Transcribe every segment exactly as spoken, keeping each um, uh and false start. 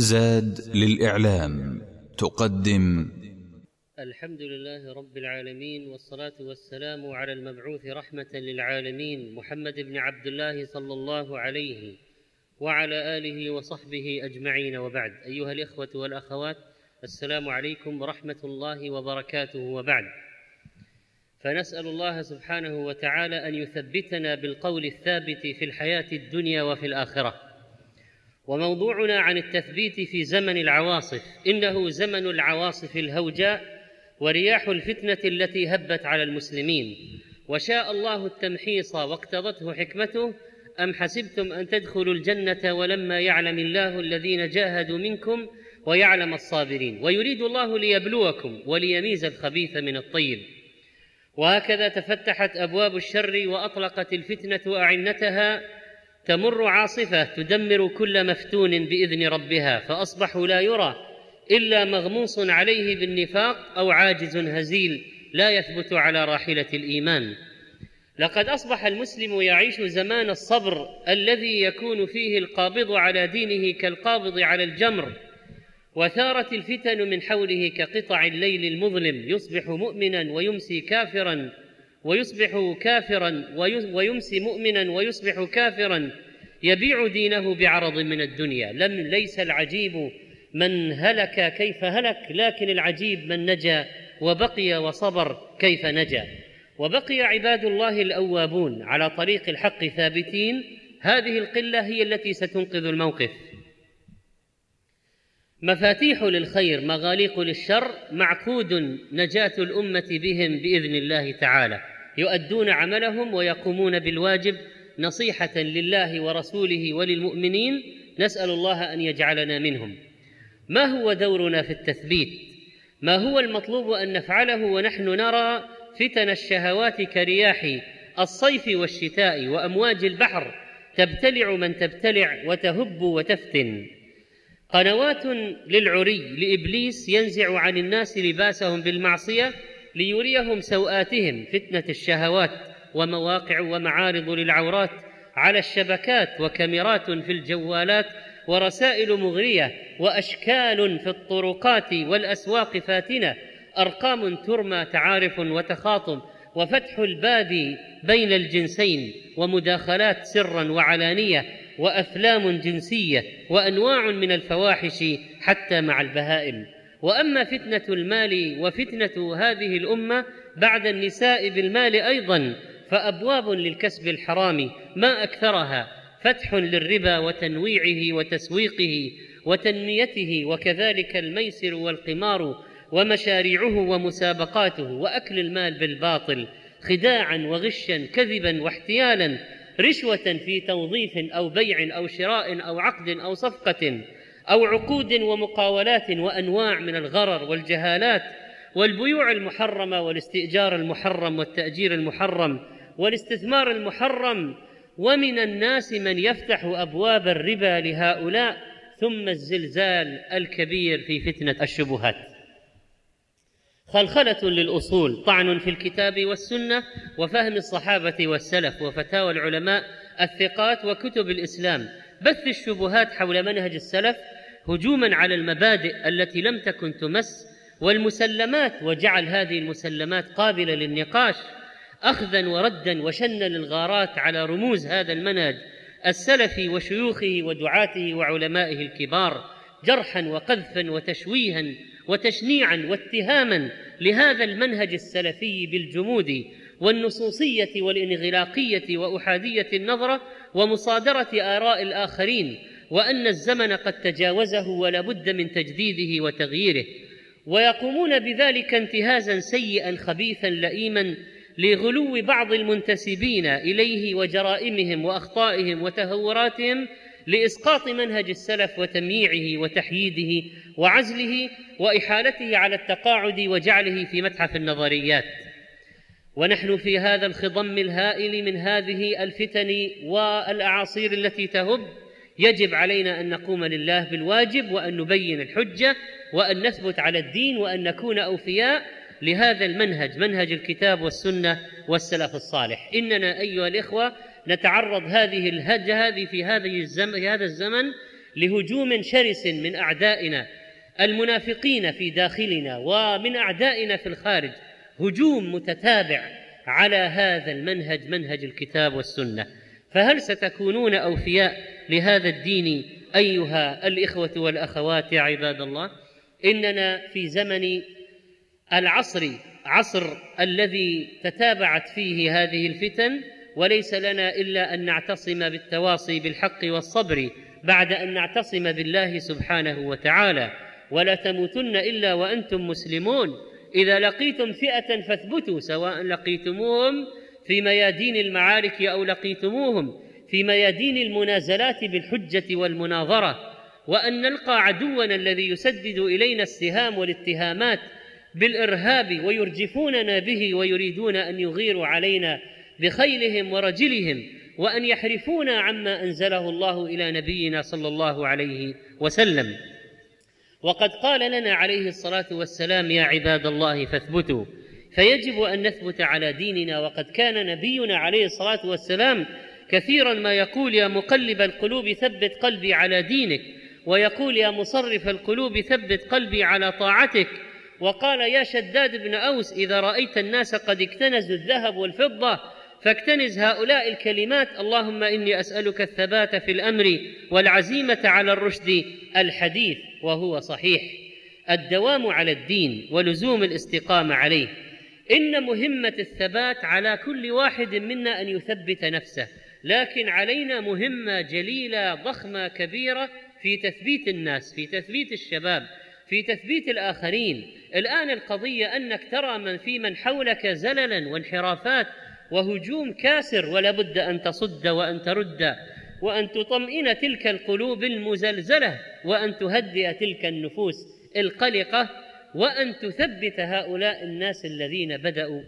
زاد للإعلام تقدم الحمد لله رب العالمين، والصلاة والسلام على المبعوث رحمة للعالمين محمد بن عبد الله صلى الله عليه وعلى آله وصحبه أجمعين، وبعد. أيها الإخوة والأخوات، السلام عليكم ورحمة الله وبركاته، وبعد. فنسأل الله سبحانه وتعالى أن يثبتنا بالقول الثابت في الحياة الدنيا وفي الآخرة. وموضوعنا عن التثبيت في زمن العواصف. إنه زمن العواصف الهوجاء ورياح الفتنة التي هبت على المسلمين، وشاء الله التمحيص واقتضته حكمته. أم حسبتم أن تدخلوا الجنة ولما يعلم الله الذين جاهدوا منكم ويعلم الصابرين، ويريد الله ليبلوكم وليميز الخبيث من الطيب. وهكذا تفتحت أبواب الشر وأطلقت الفتنة أعنتها، تمر عاصفة تدمر كل مفتون بإذن ربها، فأصبحوا لا يرى إلا مغموص عليه بالنفاق أو عاجز هزيل لا يثبت على راحلة الإيمان. لقد أصبح المسلم يعيش زمان الصبر الذي يكون فيه القابض على دينه كالقابض على الجمر، وثارت الفتن من حوله كقطع الليل المظلم، يصبح مؤمنا ويمسي كافرا ويصبح كافرا ويمسي مؤمنا ويصبح كافرا، يبيع دينه بعرض من الدنيا. لم ليس العجيب من هلك كيف هلك، لكن العجيب من نجا وبقي وصبر كيف نجا. وبقي عباد الله الأوابون على طريق الحق ثابتين. هذه القلة هي التي ستنقذ الموقف. مفاتيح للخير مغاليق للشر، معقود نجاة الأمة بهم بإذن الله تعالى. يؤدون عملهم ويقومون بالواجب نصيحة لله ورسوله وللمؤمنين. نسأل الله أن يجعلنا منهم. ما هو دورنا في التثبيت؟ ما هو المطلوب أن نفعله ونحن نرى فتن الشهوات كرياح الصيف والشتاء وأمواج البحر تبتلع من تبتلع وتهب وتفتن؟ قنوات للعري لإبليس ينزع عن الناس لباسهم بالمعصية ليريهم سوآتهم، فتنة الشهوات، ومواقع ومعارض للعورات على الشبكات، وكاميرات في الجوالات، ورسائل مغرية، وأشكال في الطرقات والأسواق فاتنة، أرقام ترمى تعارف وتخاطب، وفتح الباب بين الجنسين، ومداخلات سرا وعلانية، وأفلام جنسية، وأنواع من الفواحش حتى مع البهائم. وأما فتنة المال وفتنة هذه الأمة بعد النساء بالمال أيضا، فأبواب للكسب الحرام ما أكثرها، فتح للربا وتنويعه وتسويقه وتنميته، وكذلك الميسر والقمار ومشاريعه ومسابقاته، وأكل المال بالباطل خداعا وغشا كذبا واحتيالا، رشوة في توظيف أو بيع أو شراء أو عقد أو صفقة أو عقود ومقاولات، وأنواع من الغرر والجهالات، والبيوع المحرمة والاستئجار المحرم والتأجير المحرم والاستثمار المحرم. ومن الناس من يفتح أبواب الربا لهؤلاء، ثم الزلزال الكبير في فتنة الشبهات. خلخلة للأصول، طعن في الكتاب والسنة وفهم الصحابة والسلف وفتاوى العلماء الثقات وكتب الإسلام، بث الشبهات حول منهج السلف، هجوما على المبادئ التي لم تكن تمس، والمسلمات، وجعل هذه المسلمات قابلة للنقاش، أخذا وردا، وشن للغارات على رموز هذا المنهج السلفي وشيوخه ودعاته وعلمائه الكبار، جرحا وقذفا وتشويها وتشنيعا واتهاما لهذا المنهج السلفي بالجمود والنصوصية والانغلاقية وأحادية النظرة ومصادرة آراء الآخرين، وأن الزمن قد تجاوزه ولا بد من تجديده وتغييره. ويقومون بذلك انتهازا سيئا خبيثا لئيما لغلو بعض المنتسبين إليه وجرائمهم وأخطائهم وتهوراتهم، لإسقاط منهج السلف وتمييعه وتحييده وعزله وإحالته على التقاعد وجعله في متحف النظريات. ونحن في هذا الخضم الهائل من هذه الفتن والأعاصير التي تهب، يجب علينا أن نقوم لله بالواجب، وأن نبين الحجة، وأن نثبت على الدين، وأن نكون أوفياء لهذا المنهج، منهج الكتاب والسنة والسلف الصالح. إننا أيها الإخوة نتعرض هذه الهجة هذه في هذه الزمن هذا الزمن لهجوم شرس من أعدائنا المنافقين في داخلنا ومن أعدائنا في الخارج، هجوم متتابع على هذا المنهج، منهج الكتاب والسنة. فهل ستكونون أوفياء لهذا الدين أيها الإخوة والأخوات يا عباد الله؟ إننا في زمن العصر، عصر الذي تتابعت فيه هذه الفتن، وليس لنا إلا أن نعتصم بالتواصي بالحق والصبر بعد أن نعتصم بالله سبحانه وتعالى. ولا تموتن إلا وأنتم مسلمون، إذا لقيتم فئة فاثبتوا، سواء لقيتموهم في ميادين المعارك أو لقيتموهم في ميادين المنازلات بالحجة والمناظرة، وأن نلقى عدونا الذي يسدد إلينا السهام والاتهامات بالإرهاب ويرجفوننا به ويريدون أن يغيروا علينا بخيلهم ورجلهم، وأن يحرفونا عما أنزله الله إلى نبينا صلى الله عليه وسلم. وقد قال لنا عليه الصلاة والسلام: يا عباد الله فاثبتوا. فيجب أن نثبت على ديننا. وقد كان نبينا عليه الصلاة والسلام كثيرا ما يقول: يا مقلب القلوب ثبت قلبي على دينك، ويقول: يا مصرف القلوب ثبت قلبي على طاعتك. وقال: يا شداد بن أوس: إذا رأيت الناس قد اكتنزوا الذهب والفضة فاكتنز هؤلاء الكلمات: اللهم إني أسألك الثبات في الأمر والعزيمة على الرشد. الحديث وهو صحيح. الدوام على الدين ولزوم الاستقامة عليه. إن مهمة الثبات على كل واحد منا أن يثبت نفسه، لكن علينا مهمة جليلة ضخمة كبيرة في تثبيت الناس، في تثبيت الشباب، في تثبيت الآخرين. الآن القضية أنك ترى من في من حولك زللا وانحرافات وهجوم كاسر، ولا بد أن تصد وأن ترد، وأن تطمئن تلك القلوب المزلزلة، وأن تهدئ تلك النفوس القلقة، وأن تثبت هؤلاء الناس الذين بدأوا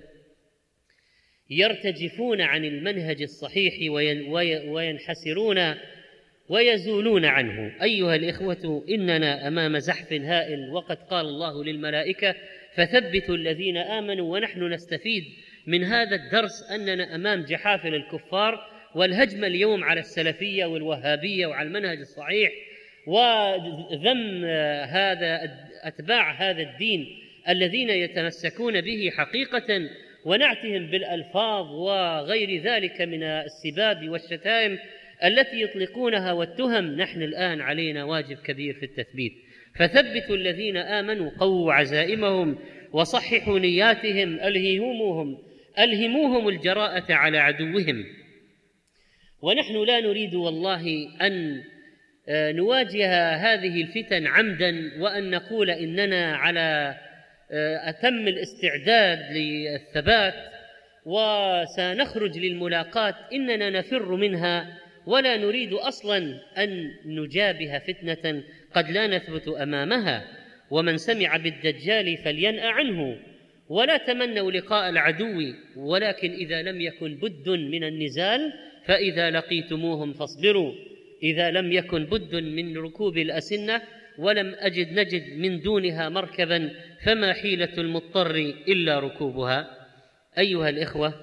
يرتجفون عن المنهج الصحيح وينحسرون ويزولون عنه. أيها الإخوة، إننا أمام زحف هائل، وقد قال الله للملائكة: فثبتوا الذين آمنوا. ونحن نستفيد من هذا الدرس أننا أمام جحافل الكفار، والهجمة اليوم على السلفية والوهابية وعلى المنهج الصحيح، وذم هذا أتباع هذا الدين الذين يتمسكون به حقيقة، ونعتهم بالألفاظ وغير ذلك من السباب والشتائم التي يطلقونها والتهم. نحن الآن علينا واجب كبير في التثبيت. فثبتوا الذين آمنوا، قووا عزائمهم وصححوا نياتهم، ألهموهم ألهموهم الجراءة على عدوهم. ونحن لا نريد والله أن نواجه هذه الفتن عمدا وأن نقول إننا على أتم الاستعداد للثبات وسنخرج للملاقات. إننا نفر منها، ولا نريد أصلا أن نجابه فتنة قد لا نثبت أمامها. ومن سمع بالدجال فلينأ عنه، ولا تمنوا لقاء العدو، ولكن إذا لم يكن بد من النزال فإذا لقيتموهم فاصبروا. إذا لم يكن بد من ركوب الأسنة ولم أجد نجد من دونها مركبا، فما حيلة المضطر إلا ركوبها. أيها الإخوة،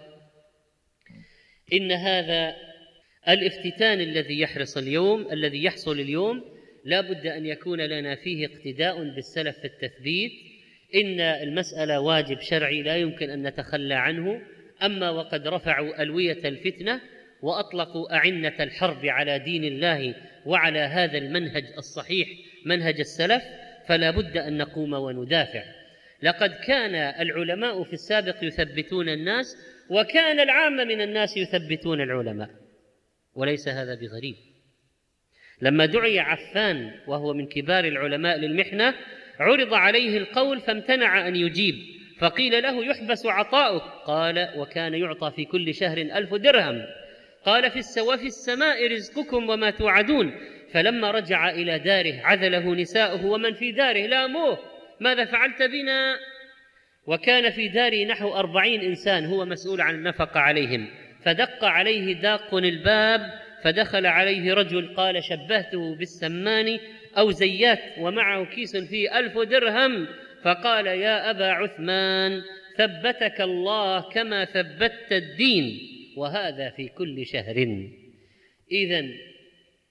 إن هذا الافتتان الذي يحرص اليوم الذي يحصل اليوم لا بد أن يكون لنا فيه اقتداء بالسلف في التثبيت. إن المسألة واجب شرعي لا يمكن أن نتخلى عنه. أما وقد رفعوا ألوية الفتنة وأطلقوا أعنة الحرب على دين الله وعلى هذا المنهج الصحيح، منهج السلف، فلا بد أن نقوم وندافع. لقد كان العلماء في السابق يثبتون الناس، وكان العامة من الناس يثبتون العلماء، وليس هذا بغريب. لما دعي عفان وهو من كبار العلماء للمحنة، عرض عليه القول فامتنع أن يجيب، فقيل له: يحبس عطاؤك. قال: وكان يعطى في كل شهر ألف درهم. قال: في السوا في السماء رزقكم وما توعدون. فلما رجع إلى داره عذله نساؤه ومن في داره لاموه: ماذا فعلت بنا؟ وكان في داره نحو أربعين إنسان هو مسؤول عن النفقة عليهم. فدق عليه داق الباب، فدخل عليه رجل قال: شبهته بالسمان أو زيات ومعه كيس فيه ألف درهم. فقال: يا أبا عثمان، ثبتك الله كما ثبتت الدين، وهذا في كل شهر. إذن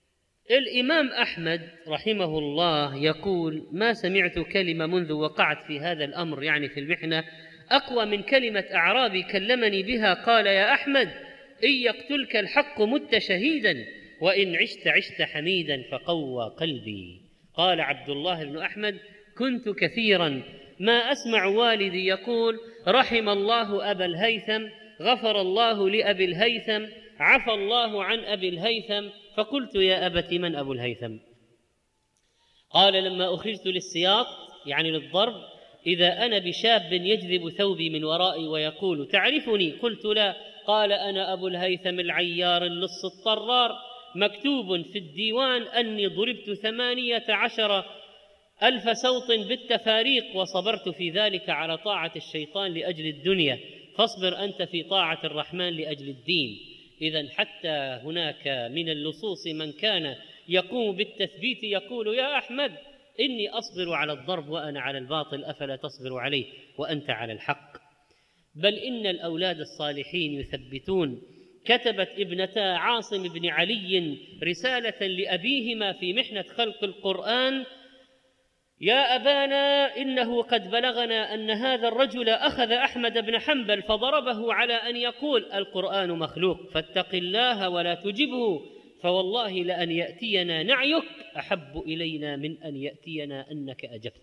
الإمام أحمد رحمه الله يقول: ما سمعت كلمة منذ وقعت في هذا الأمر، يعني في المحنة، أقوى من كلمة أعرابي كلمني بها قال: يا أحمد، إن يقتلك الحق مت شهيدا، وإن عشت عشت حميدا فقوى قلبي. قال عبد الله بن أحمد: كنت كثيرا ما أسمع والدي يقول: رحم الله أبا الهيثم، غفر الله لأبي الهيثم، عفى الله عن أبي الهيثم. فقلت: يا أبت، من أبو الهيثم؟ قال: لما أخرجت للسياط، يعني للضرب، إذا أنا بشاب يجذب ثوبي من ورائي ويقول: تعرفني؟ قلت: لا. قال: أنا أبو الهيثم العيار اللص الطرار، مكتوب في الديوان أني ضربت ثمانية عشر ألف سوط بالتفاريق، وصبرت في ذلك على طاعة الشيطان لأجل الدنيا، فاصبر أنت في طاعة الرحمن لأجل الدين. إذن حتى هناك من اللصوص من كان يقوم بالتثبيت يقول: يا أحمد، إني أصبر على الضرب وأنا على الباطل، أفلا تصبر عليه وأنت على الحق؟ بل إن الأولاد الصالحين يثبتون. كتبت ابنتا عاصم بن علي رسالة لأبيهما في محنة خلق القرآن: يا أبانا، إنه قد بلغنا أن هذا الرجل أخذ أحمد بن حنبل فضربه على أن يقول: القرآن مخلوق، فاتق الله ولا تجبه، فوالله لأن يأتينا نعيك أحب إلينا من أن يأتينا أنك أجبت.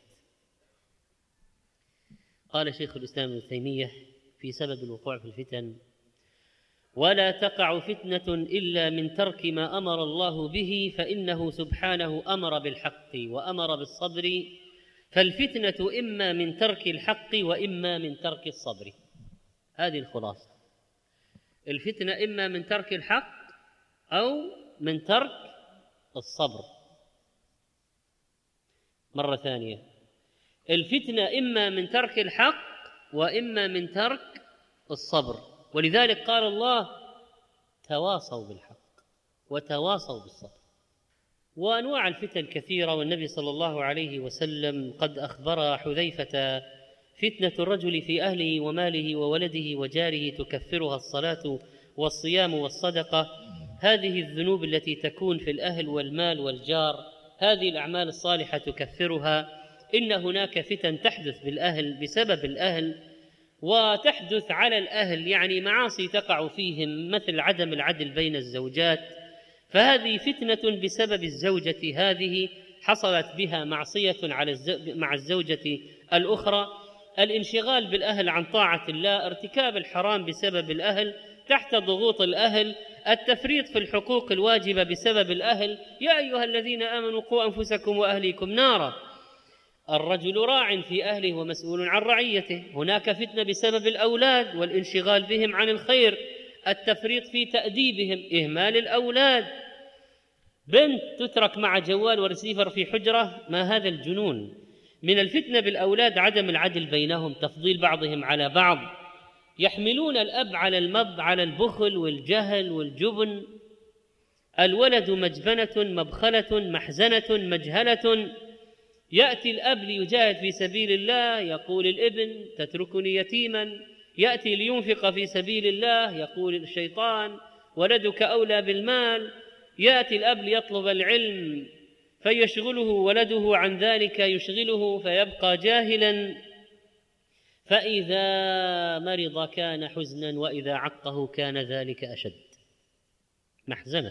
قال شيخ الإسلام ابن تيمية في سبب الوقوع في الفتن: ولا تقع فتنة إلا من ترك ما أمر الله به، فإنه سبحانه أمر بالحق وأمر بالصبر، فالفتنة إما من ترك الحق وإما من ترك الصبر. هذه الخلاصة. الفتنة إما من ترك الحق أو من ترك الصبر. مرة ثانية: الفتنة إما من ترك الحق وإما من ترك الصبر. ولذلك قال الله: تواصوا بالحق وتواصوا بالصبر. وأنواع الفتن كثيرة، والنبي صلى الله عليه وسلم قد أخبر حذيفة: فتنة الرجل في أهله وماله وولده وجاره تكفرها الصلاة والصيام والصدقة. هذه الذنوب التي تكون في الأهل والمال والجار، هذه الأعمال الصالحة تكفرها. إن هناك فتن تحدث بالأهل بسبب الأهل، وتحدث على الأهل، يعني معاصي تقع فيهم، مثل عدم العدل بين الزوجات، فهذه فتنة بسبب الزوجة هذه حصلت بها معصية على الزو... مع الزوجة الأخرى. الانشغال بالأهل عن طاعة الله، ارتكاب الحرام بسبب الأهل تحت ضغوط الأهل، التفريط في الحقوق الواجبة بسبب الأهل. يا أيها الذين آمنوا قوا أنفسكم وأهليكم نارا. الرجل راع في أهله ومسؤول عن رعيته. هناك فتنة بسبب الأولاد والانشغال بهم عن الخير، التفريط في تأديبهم، إهمال الأولاد. بنت تترك مع جوال ورسيفر في حجرة، ما هذا الجنون؟ من الفتنة بالأولاد عدم العدل بينهم، تفضيل بعضهم على بعض، يحملون الأب على المب على البخل والجهل والجبن. الولد مجبنة مبخلة محزنة مجهلة. يأتي الأب ليجاهد في سبيل الله، يقول الابن: تتركني يتيما. يأتي لينفق في سبيل الله، يقول الشيطان: ولدك أولى بالمال. يأتي الأب ليطلب العلم فيشغله ولده عن ذلك، يشغله فيبقى جاهلا. فإذا مرض كان حزنا، وإذا عقه كان ذلك أشد محزنة.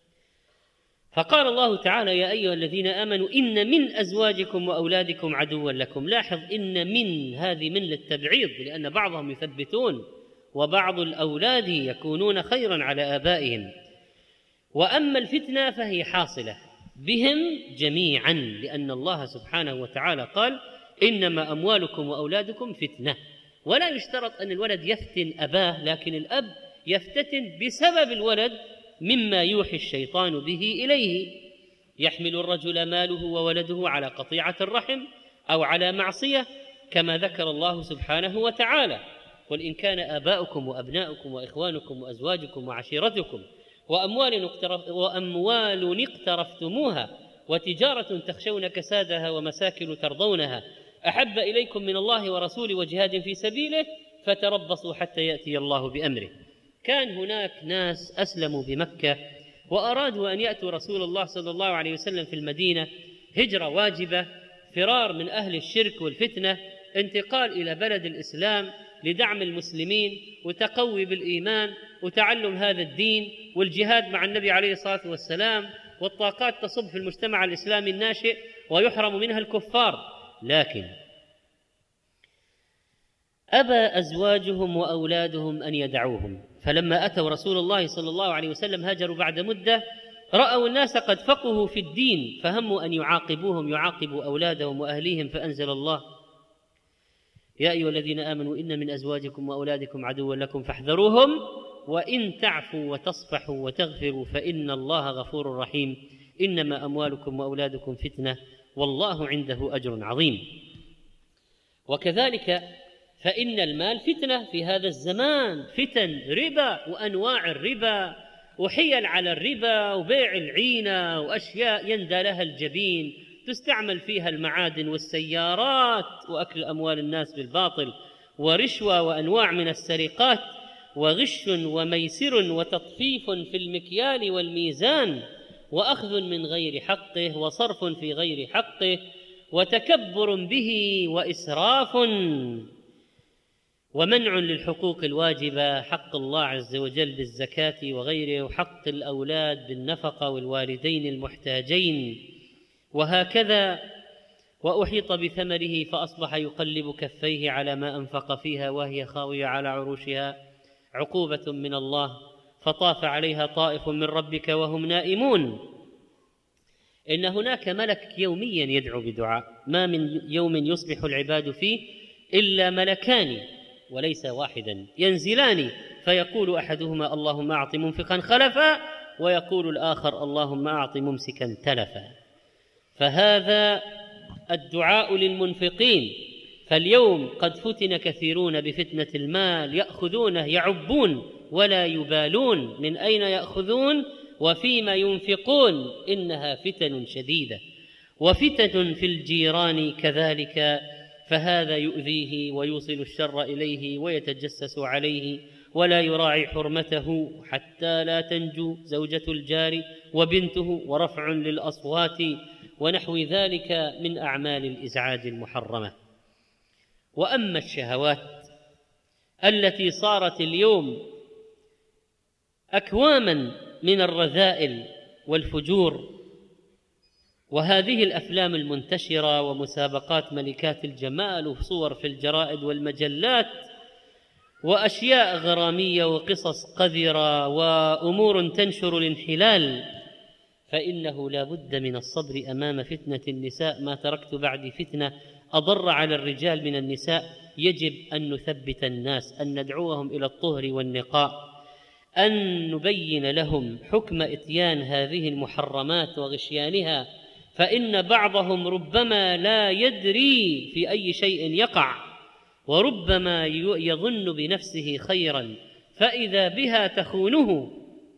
فقال الله تعالى: يا أيها الذين آمنوا إن من أزواجكم وأولادكم عدوا لكم. لاحظ إن من هذه من للتبعيض، لأن بعضهم يثبتون وبعض الأولاد يكونون خيرا على آبائهم. وأما الفتنة فهي حاصلة بهم جميعا، لأن الله سبحانه وتعالى قال: إنما أموالكم وأولادكم فتنة. ولا يشترط أن الولد يفتن أباه، لكن الأب يفتتن بسبب الولد مما يوحي الشيطان به إليه. يحمل الرجل ماله وولده على قطيعة الرحم أو على معصية، كما ذكر الله سبحانه وتعالى: قل إن كان آباؤكم وأبناؤكم وإخوانكم وأزواجكم وعشيرتكم وأموال وأموال اقترفتموها وتجارة تخشون كسادها ومساكن ترضونها أحب إليكم من الله ورسوله وجهاد في سبيله فتربصوا حتى يأتي الله بأمره. كان هناك ناس أسلموا بمكة وأرادوا أن يأتوا رسول الله صلى الله عليه وسلم في المدينة هجرة واجبة، فرار من أهل الشرك والفتنة، انتقال إلى بلد الإسلام لدعم المسلمين وتقوي بالإيمان وتعلم هذا الدين والجهاد مع النبي عليه الصلاة والسلام، والطاقات تصب في المجتمع الإسلامي الناشئ ويحرم منها الكفار. لكن أبى أزواجهم وأولادهم أن يدعوهم، فلما أتوا رسول الله صلى الله عليه وسلم هاجروا بعد مدة، رأوا الناس قد فقهوا في الدين فهموا أن يعاقبوهم يعاقبوا أولادهم وأهليهم، فأنزل الله: يا أيها الذين آمنوا إن من أزواجكم وأولادكم عدوا لكم فاحذروهم وإن تعفوا وتصفحوا وتغفروا فإن الله غفور رحيم، إنما أموالكم وأولادكم فتنة والله عنده أجر عظيم. وكذلك فإن المال فتنة في هذا الزمان، فتن ربا وأنواع الربا وحيل على الربا وبيع العينة وأشياء يندى لها الجبين تستعمل فيها المعادن والسيارات وأكل أموال الناس بالباطل، ورشوة وأنواع من السرقات وغش وميسر وتطفيف في المكيال والميزان وأخذ من غير حقه وصرف في غير حقه وتكبر به وإسراف ومنع للحقوق الواجبة، حق الله عز وجل بالزكاة وغيره، وحق الأولاد بالنفقة والوالدين المحتاجين، وهكذا. وأحيط بثمره فأصبح يقلب كفيه على ما أنفق فيها وهي خاوية على عروشها، عقوبة من الله، فطاف عليها طائف من ربك وهم نائمون. إن هناك ملك يوميا يدعو بدعاء، ما من يوم يصبح العباد فيه إلا ملكان وليس واحدا ينزلان، فيقول أحدهما اللهم أعط منفقا خلفا، ويقول الآخر اللهم أعط ممسكا تلفا. فهذا الدعاء للمنفقين. فاليوم قد فتن كثيرون بفتنة المال، يأخذونه يعبون ولا يبالون من أين يأخذون وفيما ينفقون، إنها فتن شديدة. وفتن في الجيران كذلك، فهذا يؤذيه ويوصل الشر إليه ويتجسس عليه ولا يراعي حرمته حتى لا تنجو زوجة الجار وبنته، ورفع للأصوات ونحو ذلك من أعمال الإزعاج المحرمة. وأما الشهوات التي صارت اليوم أكواما من الرذائل والفجور، وهذه الأفلام المنتشرة ومسابقات ملكات الجمال وصور في الجرائد والمجلات وأشياء غرامية وقصص قذرة وأمور تنشر الانحلال، فإنه لا بد من الصبر أمام فتنة النساء. ما تركت بعدي فتنة أضر على الرجال من النساء. يجب أن نثبت الناس، أن ندعوهم إلى الطهر والنقاء، أن نبين لهم حكم إتيان هذه المحرمات وغشيانها، فإن بعضهم ربما لا يدري في أي شيء يقع، وربما يظن بنفسه خيرا فإذا بها تخونه.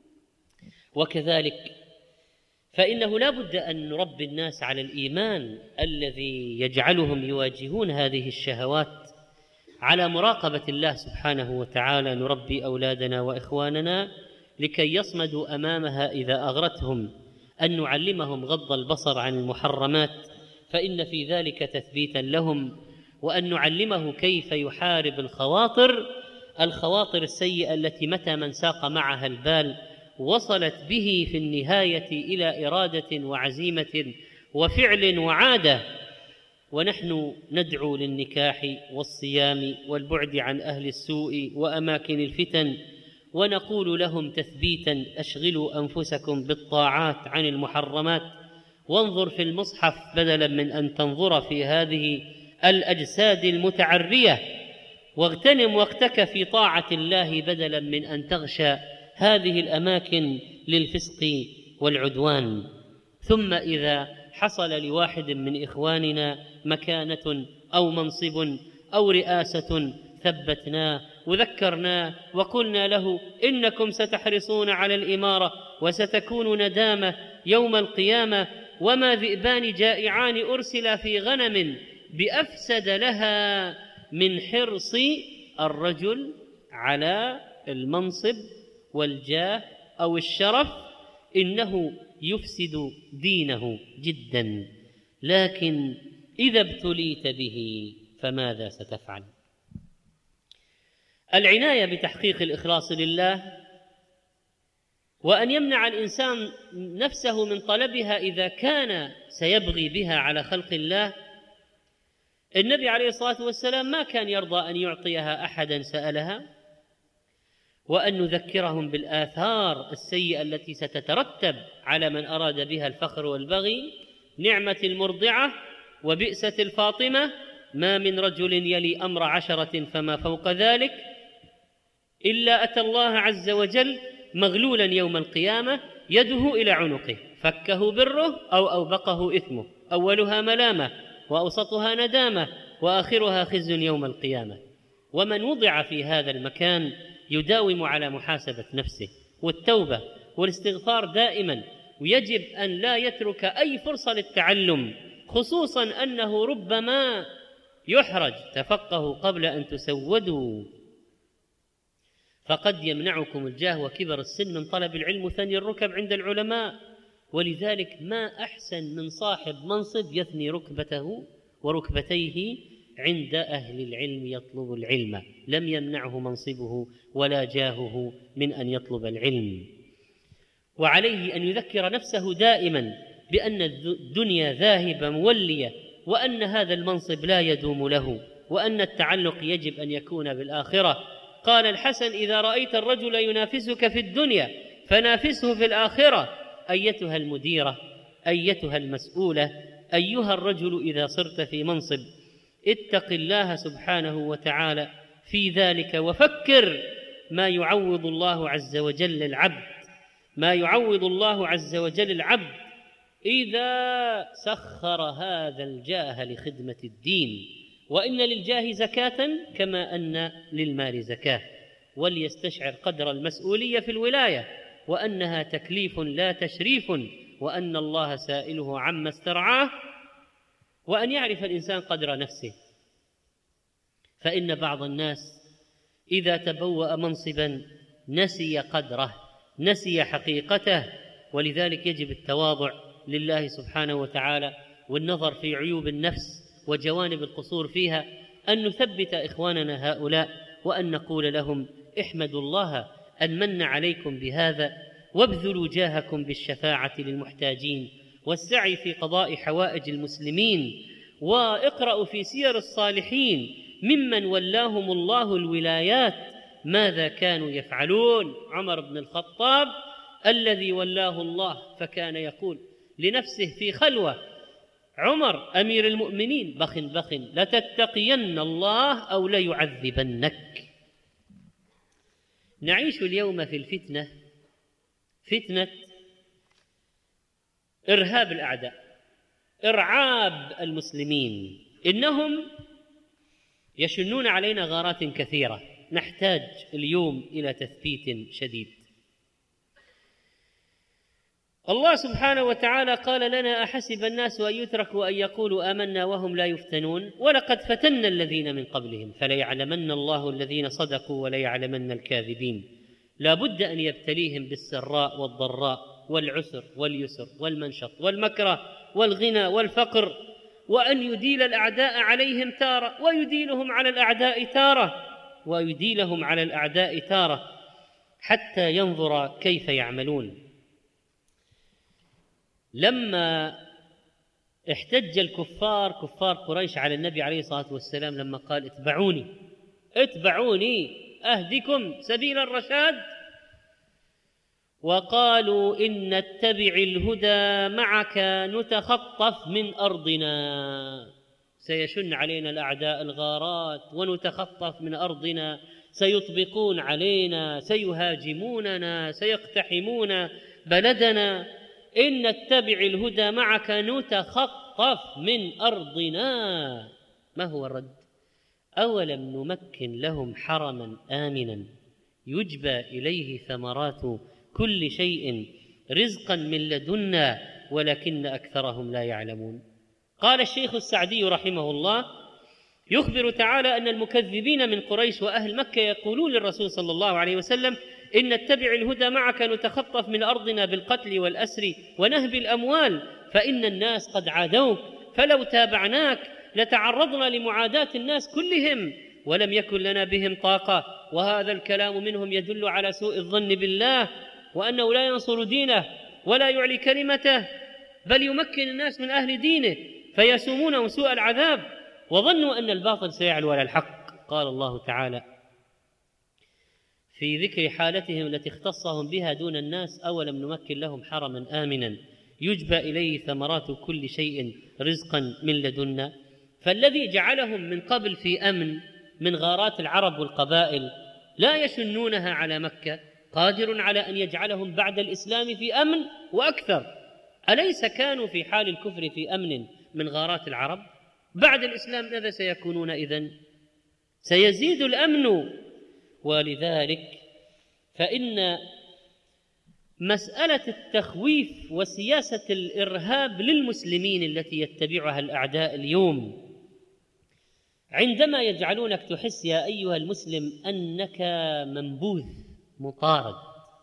وكذلك فإنه لا بد أن نربي الناس على الإيمان الذي يجعلهم يواجهون هذه الشهوات، على مراقبة الله سبحانه وتعالى. نربي أولادنا وإخواننا لكي يصمدوا أمامها إذا أغرتهم، أن نعلمهم غض البصر عن المحرمات فإن في ذلك تثبيتا لهم، وأن نعلمه كيف يحارب الخواطر الخواطر السيئة التي متى من ساق معها البال وصلت به في النهاية إلى إرادة وعزيمة وفعل وعادة. ونحن ندعو للنكاح والصيام والبعد عن أهل السوء وأماكن الفتن، ونقول لهم تثبيتا: أشغلوا أنفسكم بالطاعات عن المحرمات، وانظر في المصحف بدلا من أن تنظر في هذه الأجساد المتعرية، واغتنم وقتك في طاعة الله بدلا من أن تغشى هذه الأماكن للفسق والعدوان. ثم إذا حصل لواحد من إخواننا مكانة أو منصب أو رئاسة ثبتناه وذكرناه وقلنا له: إنكم ستحرصون على الإمارة وستكون ندامة يوم القيامة، وما ذئبان جائعان أرسلا في غنم بأفسد لها من حرص الرجل على المنصب والجاه أو الشرف، إنه يفسد دينه جدا، لكن إذا ابتليت به فماذا ستفعل؟ العناية بتحقيق الإخلاص لله، وأن يمنع الإنسان نفسه من طلبها إذا كان سيبغي بها على خلق الله. النبي عليه الصلاة والسلام ما كان يرضى أن يعطيها أحدا سألها، وأن نذكرهم بالآثار السيئة التي ستترتب على من أراد بها الفخر والبغي. نعمة المرضعة وبئسة الفاطمة، ما من رجل يلي أمر عشرة فما فوق ذلك إلا أتى الله عز وجل مغلولا يوم القيامة يده إلى عنقه، فكه بره أو أوبقه إثمه، أولها ملامة وأوسطها ندامة وآخرها خزي يوم القيامة. ومن وضع في هذا المكان يداوم على محاسبة نفسه والتوبة والاستغفار دائما، ويجب أن لا يترك أي فرصة للتعلم، خصوصا أنه ربما يحرج: تفقهوا قبل أن تسودوا. فقد يمنعكم الجاه وكبر السن من طلب العلم ثني الركب عند العلماء، ولذلك ما أحسن من صاحب منصب يثني ركبته وركبتيه عند أهل العلم يطلب العلم، لم يمنعه منصبه ولا جاهه من أن يطلب العلم. وعليه أن يذكر نفسه دائما بأن الدنيا ذاهبة مولية، وأن هذا المنصب لا يدوم له، وأن التعلق يجب أن يكون بالآخرة. قال الحسن: إذا رأيت الرجل ينافسك في الدنيا فنافسه في الآخرة. أيتها المديرة، أيتها المسؤولة، أيها الرجل إذا صرت في منصب، اتق الله سبحانه وتعالى في ذلك، وفكر ما يعوض الله عز وجل العبد ما يعوض الله عز وجل العبد إذا سخر هذا الجاه لخدمة الدين. وإن للجاه زكاة كما أن للمال زكاة، وليستشعر قدر المسؤولية في الولاية، وأنها تكليف لا تشريف، وأن الله سائله عما استرعاه، وأن يعرف الإنسان قدر نفسه. فإن بعض الناس إذا تبوأ منصبا نسي قدره، نسي حقيقته. ولذلك يجب التواضع لله سبحانه وتعالى، والنظر في عيوب النفس وجوانب القصور فيها، أن نثبت إخواننا هؤلاء، وأن نقول لهم: احمدوا الله أن من عليكم بهذا، وابذلوا جاهكم بالشفاعة للمحتاجين والسعي في قضاء حوائج المسلمين، واقرأوا في سير الصالحين ممن ولاهم الله الولايات ماذا كانوا يفعلون. عمر بن الخطاب الذي ولاه الله فكان يقول لنفسه في خلوة: عمر أمير المؤمنين، بخ بخ لتتقين الله أو ليعذبنك. نعيش اليوم في الفتنة، فتنة إرهاب الأعداء، إرعاب المسلمين. إنهم يشنون علينا غارات كثيرة، نحتاج اليوم إلى تثبيت شديد. الله سبحانه وتعالى قال لنا: أحسب الناس أن يتركوا أن يقولوا آمنا وهم لا يفتنون ولقد فتنا الذين من قبلهم فليعلمن الله الذين صدقوا وليعلمن الكاذبين. لا بد أن يبتليهم بالسراء والضراء والعسر واليسر والمنشط والمكره والغنى والفقر، وأن يديل الأعداء عليهم تارة ويديلهم على الأعداء تارة ويديلهم على الأعداء تارة حتى ينظر كيف يعملون. لما احتج الكفار كفار قريش على النبي عليه الصلاة والسلام لما قال: اتبعوني اتبعوني أهدكم سبيل الرشاد، وقالوا: إن نتبع الهدى معك نتخطف من أرضنا، سيشن علينا الأعداء الغارات ونتخطف من أرضنا، سيطبقون علينا، سيهاجموننا، سيقتحمون بلدنا. إن نتبع الهدى معك نتخطف من أرضنا. ما هو الرد؟ أولم نمكن لهم حرما آمنا يجبى إليه ثمرات كل شيء رزقا من لدنا ولكن أكثرهم لا يعلمون. قال الشيخ السعدي رحمه الله: يخبر تعالى أن المكذبين من قريش وأهل مكة يقولون للرسول صلى الله عليه وسلم: إن نتبع الهدى معك نتخطف من أرضنا بالقتل والأسر ونهب الأموال، فإن الناس قد عادوك، فلو تابعناك لتعرضنا لمعاداة الناس كلهم ولم يكن لنا بهم طاقة. وهذا الكلام منهم يدل على سوء الظن بالله، وأنه لا ينصر دينه ولا يعلي كلمته، بل يمكن الناس من أهل دينه فيسومونهم سوء العذاب، وظنوا أن الباطل سيعلو على الحق. قال الله تعالى في ذكر حالتهم التي اختصهم بها دون الناس: أولم نمكن لهم حرما آمنا يجبى إليه ثمرات كل شيء رزقا من لدنا. فالذي جعلهم من قبل في أمن من غارات العرب والقبائل لا يشنونها على مكة قادر على أن يجعلهم بعد الإسلام في أمن وأكثر. أليس كانوا في حال الكفر في أمن من غارات العرب؟ بعد الإسلام ماذا سيكونون إذن؟ سيزيد الأمن. ولذلك فإن مسألة التخويف وسياسة الإرهاب للمسلمين التي يتبعها الأعداء اليوم، عندما يجعلونك تحس يا أيها المسلم أنك منبوذ مطارد،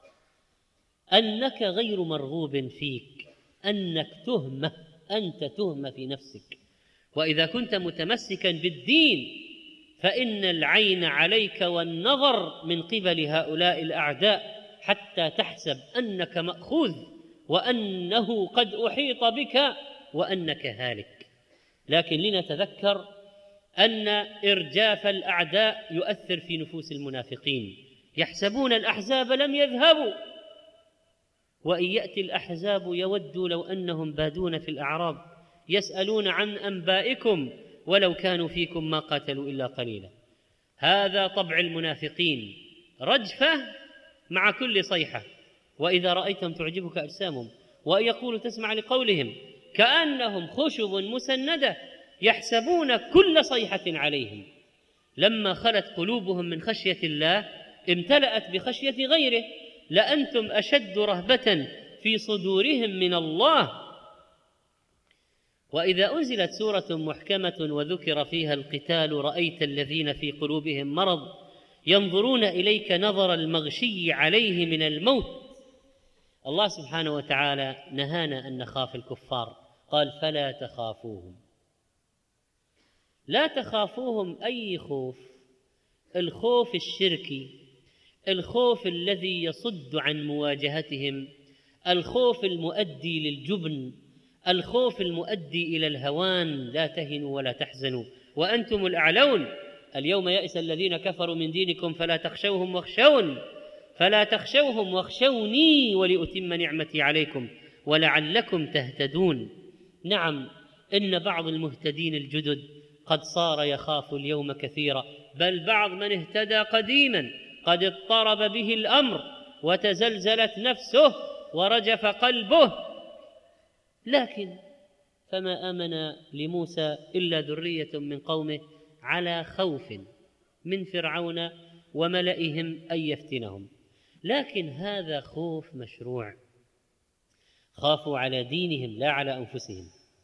أنك غير مرغوب فيك، أنك تهمة، أنت تهمة في نفسك. وإذا كنت متمسكا بالدين فإن العين عليك والنظر من قبل هؤلاء الأعداء حتى تحسب أنك مأخوذ وأنه قد أحيط بك وأنك هالك. لكن لنتذكر أن إرجاف الأعداء يؤثر في نفوس المنافقين، يحسبون الأحزاب لم يذهبوا، وإن يأتي الأحزاب يودوا لو أنهم بادون في الأعراب يسألون عن أنبائكم ولو كانوا فيكم ما قاتلوا إلا قليلا. هذا طبع المنافقين، رجفة مع كل صيحة، وإذا رأيتهم تعجبك أجسامهم وإن يقولوا تسمع لقولهم كأنهم خشب مسندة يحسبون كل صيحة عليهم. لما خلت قلوبهم من خشية الله امتلأت بخشية غيره، لأنتم أشد رهبة في صدورهم من الله. وإذا أنزلت سورة محكمة وذكر فيها القتال رأيت الذين في قلوبهم مرض ينظرون إليك نظر المغشي عليه من الموت. الله سبحانه وتعالى نهانا أن نخاف الكفار، قال فلا تخافوهم. لا تخافوهم أي خوف؟ الخوف الشركي، الخوف الذي يصد عن مواجهتهم، الخوف المؤدي للجبن، الخوف المؤدي إلى الهوان. لا تهنوا ولا تحزنوا وأنتم الأعلون. اليوم يئس الذين كفروا من دينكم فلا تخشوهم واخشون فلا تخشوهم واخشوني ولأتم نعمتي عليكم ولعلكم تهتدون. نعم، إن بعض المهتدين الجدد قد صار يخاف اليوم كثيرا، بل بعض من اهتدى قديما قد اضطرب به الأمر وتزلزلت نفسه ورجف قلبه. لكن فما آمن لموسى إلا ذرية من قومه على خوف من فرعون وملئهم أن يفتنهم. لكن هذا خوف مشروع، خافوا على دينهم لا على أنفسهم،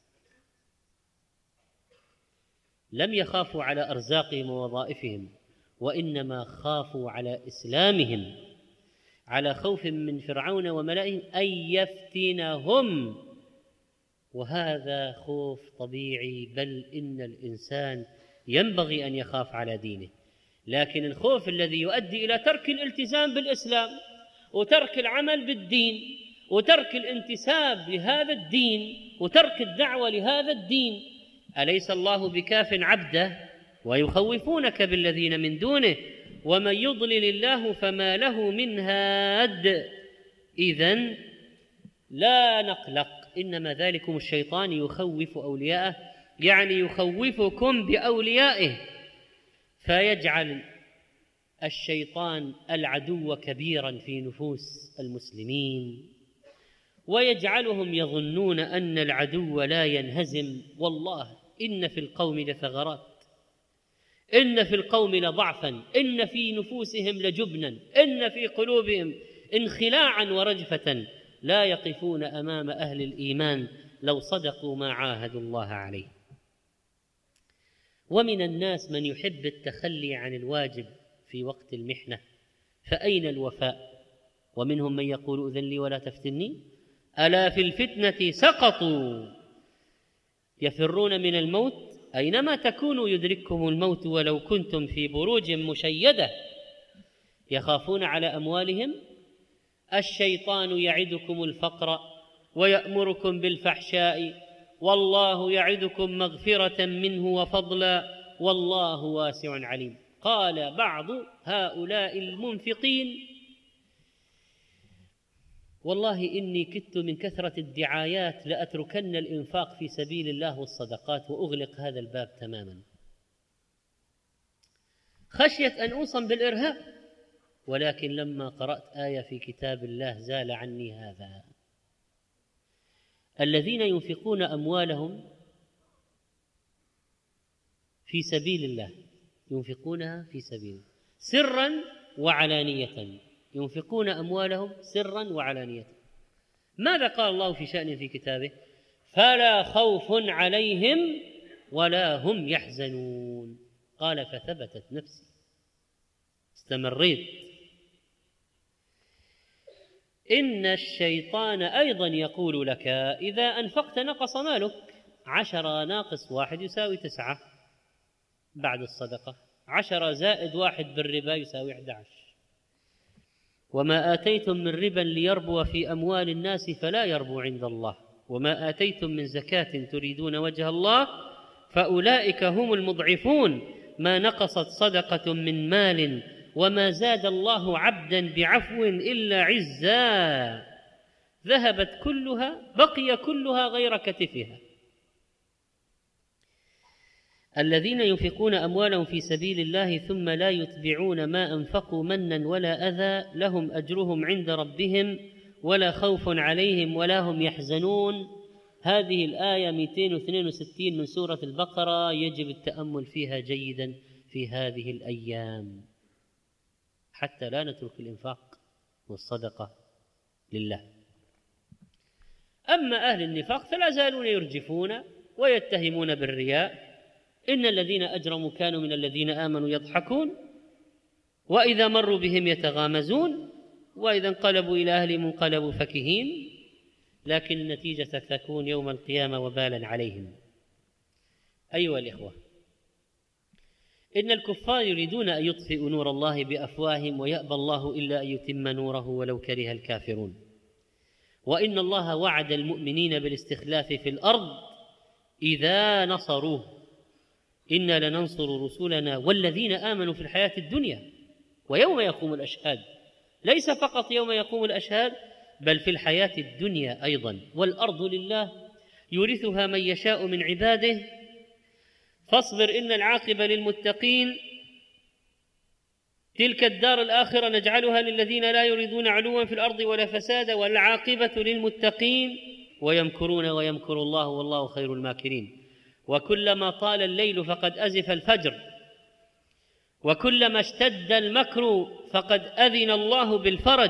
لم يخافوا على أرزاقهم ووظائفهم، وإنما خافوا على إسلامهم، على خوف من فرعون وملئهم أن يفتنهم. وهذا خوف طبيعي، بل إن الإنسان ينبغي أن يخاف على دينه. لكن الخوف الذي يؤدي إلى ترك الالتزام بالإسلام وترك العمل بالدين وترك الانتساب لهذا الدين وترك الدعوة لهذا الدين، أليس الله بكاف عبده؟ ويخوفونك بالذين من دونه ومن يضلل الله فما له من هاد. إذن لا نقلق، إنما ذلكم الشيطان يخوف أولياءه، يعني يخوفكم بأوليائه، فيجعل الشيطان العدو كبيرا في نفوس المسلمين ويجعلهم يظنون أن العدو لا ينهزم. والله إن في القوم لثغرات، إن في القوم لضعفا، إن في نفوسهم لجبنا، إن في قلوبهم انخلاعا ورجفة، لا يقفون أمام أهل الإيمان لو صدقوا ما عاهدوا الله عليه. ومن الناس من يحب التخلي عن الواجب في وقت المحنة، فأين الوفاء؟ ومنهم من يقول أذن لي ولا تفتني ألا في الفتنة سقطوا يفرون من الموت أينما تكونوا يدرككم الموت ولو كنتم في بروج مشيدة يخافون على أموالهم الشيطان يعدكم الفقر ويأمركم بالفحشاء والله يعدكم مغفرة منه وفضلا والله واسع عليم. قال بعض هؤلاء المنفقين والله إني كدت من كثرة الدعايات لأتركن الإنفاق في سبيل الله والصدقات وأغلق هذا الباب تماما خشية أن أوصم بالإرهاب، ولكن لما قرأت آية في كتاب الله زال عني هذا. الذين ينفقون أموالهم في سبيل الله ينفقونها في سبيل سرا وعلانية، ينفقون أموالهم سرا وعلانية. ماذا قال الله في شأنه في كتابه؟ فلا خوف عليهم ولا هم يحزنون. قال فثبتت نفسي استمريت. إن الشيطان أيضا يقول لك إذا أنفقت نقص مالك، عشرة ناقص واحد يساوي تسعة بعد الصدقة، عشرة زائد واحد بالربا يساوي أحد عشر. وما آتيتم من ربا ليربو في أموال الناس فلا يربو عند الله وما آتيتم من زكاة تريدون وجه الله فأولئك هم المضعفون. ما نقصت صدقة من مال وما زاد الله عبدا بعفو إلا عزا، ذهبت كلها بقي كلها غير كتفها. الذين ينفقون أموالهم في سبيل الله ثم لا يتبعون ما أنفقوا منا ولا أذى لهم أجرهم عند ربهم ولا خوف عليهم ولا هم يحزنون. هذه الآية مئتين واثنين وستين من سورة البقرة يجب التأمل فيها جيدا في هذه الأيام حتى لا نترك الإنفاق والصدقة لله. أما أهل النفاق فلا زالون يرجفون ويتهمون بالرياء. إن الذين أجرموا كانوا من الذين آمنوا يضحكون وإذا مروا بهم يتغامزون وإذا انقلبوا إلى أهلهم انقلبوا فكهين، لكن النتيجة تكون يوم القيامة وبالا عليهم. أيها الإخوة، إن الكفار يريدون أن يطفئوا نور الله بأفواههم ويأبى الله إلا أن يتم نوره ولو كره الكافرون. وإن الله وعد المؤمنين بالاستخلاف في الأرض إذا نصروه، إنا لننصر رسلنا والذين آمنوا في الحياة الدنيا ويوم يقوم الأشهاد. ليس فقط يوم يقوم الأشهاد بل في الحياة الدنيا أيضا. والأرض لله يورثها من يشاء من عباده فاصبر إن العاقبة للمتقين. تلك الدار الآخرة نجعلها للذين لا يريدون علوا في الأرض ولا فسادا والعاقبة للمتقين ويمكرون ويمكر الله والله خير الماكرين. وكلما طال الليل فقد أزف الفجر وكلما اشتد المكر فقد أذن الله بالفرج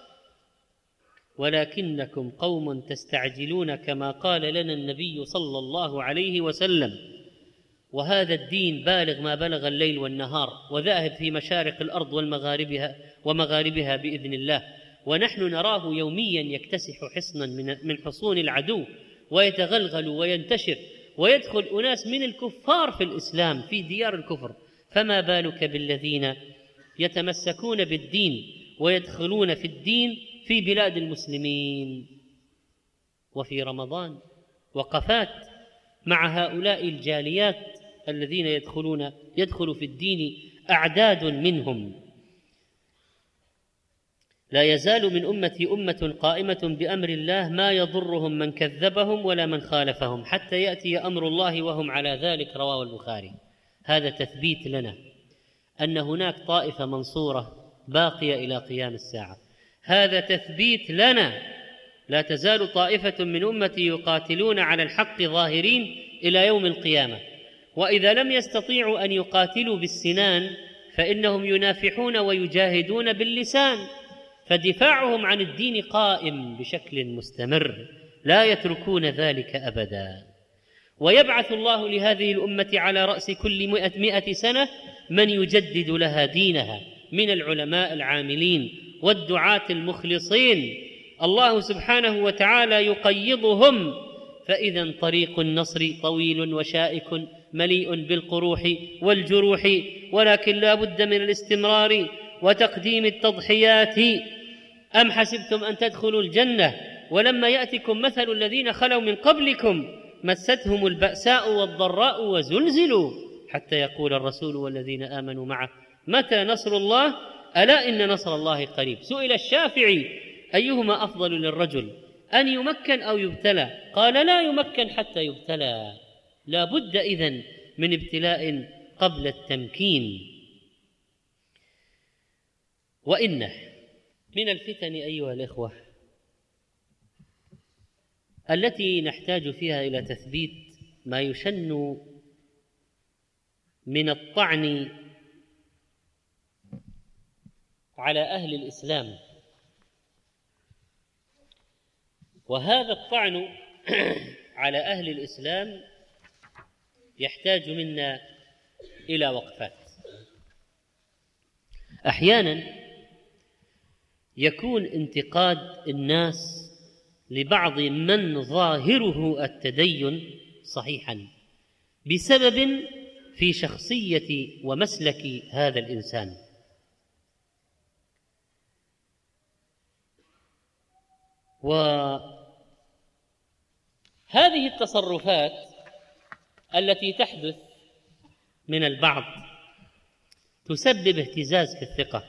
ولكنكم قوم تستعجلون كما قال لنا النبي صلى الله عليه وسلم. وهذا الدين بالغ ما بلغ الليل والنهار وذاهب في مشارق الأرض والمغاربها ومغاربها بإذن الله، ونحن نراه يوميا يكتسح حصنا من حصون العدو ويتغلغل وينتشر ويدخل أناس من الكفار في الإسلام في ديار الكفر، فما بالك بالذين يتمسكون بالدين ويدخلون في الدين في بلاد المسلمين. وفي رمضان وقفات مع هؤلاء الجاليات الذين يدخلون يدخل في الدين أعداد منهم. لا يزال من أمتي أمة قائمة بأمر الله ما يضرهم من كذبهم ولا من خالفهم حتى يأتي أمر الله وهم على ذلك. رواه البخاري. هذا تثبيت لنا أن هناك طائفة منصورة باقية إلى قيام الساعة. هذا تثبيت لنا لا تزال طائفة من أمتي يقاتلون على الحق ظاهرين إلى يوم القيامة. وإذا لم يستطيعوا أن يقاتلوا بالسنان فإنهم ينافحون ويجاهدون باللسان، فدفاعهم عن الدين قائم بشكل مستمر لا يتركون ذلك أبدا. ويبعث الله لهذه الأمة على رأس كل مئة, مئة سنة من يجدد لها دينها من العلماء العاملين والدعاة المخلصين الله سبحانه وتعالى يقيضهم، فإذا طريق النصر طويل وشائك مليء بالقروح والجروح، ولكن لا بد من الاستمرار وتقديم التضحيات. أم حسبتم أن تدخلوا الجنة ولما يأتكم مثل الذين خلوا من قبلكم مستهم البأساء والضراء وزلزلوا حتى يقول الرسول والذين آمنوا معه متى نصر الله ألا إن نصر الله قريب. سئل الشافعي أيهما أفضل للرجل أن يمكن أو يبتلى؟ قال لا يمكن حتى يبتلى، لا بد إذن من ابتلاء قبل التمكين. وإنه من الفتن أيها الإخوة التي نحتاج فيها إلى تثبيت ما يشن من الطعن على أهل الإسلام، وهذا الطعن على أهل الإسلام يحتاج منا إلى وقفات. أحيانا يكون انتقاد الناس لبعض من ظاهره التدين صحيحا بسبب في شخصية ومسلك هذا الإنسان، وهذه التصرفات التي تحدث من البعض تسبب اهتزاز في الثقة.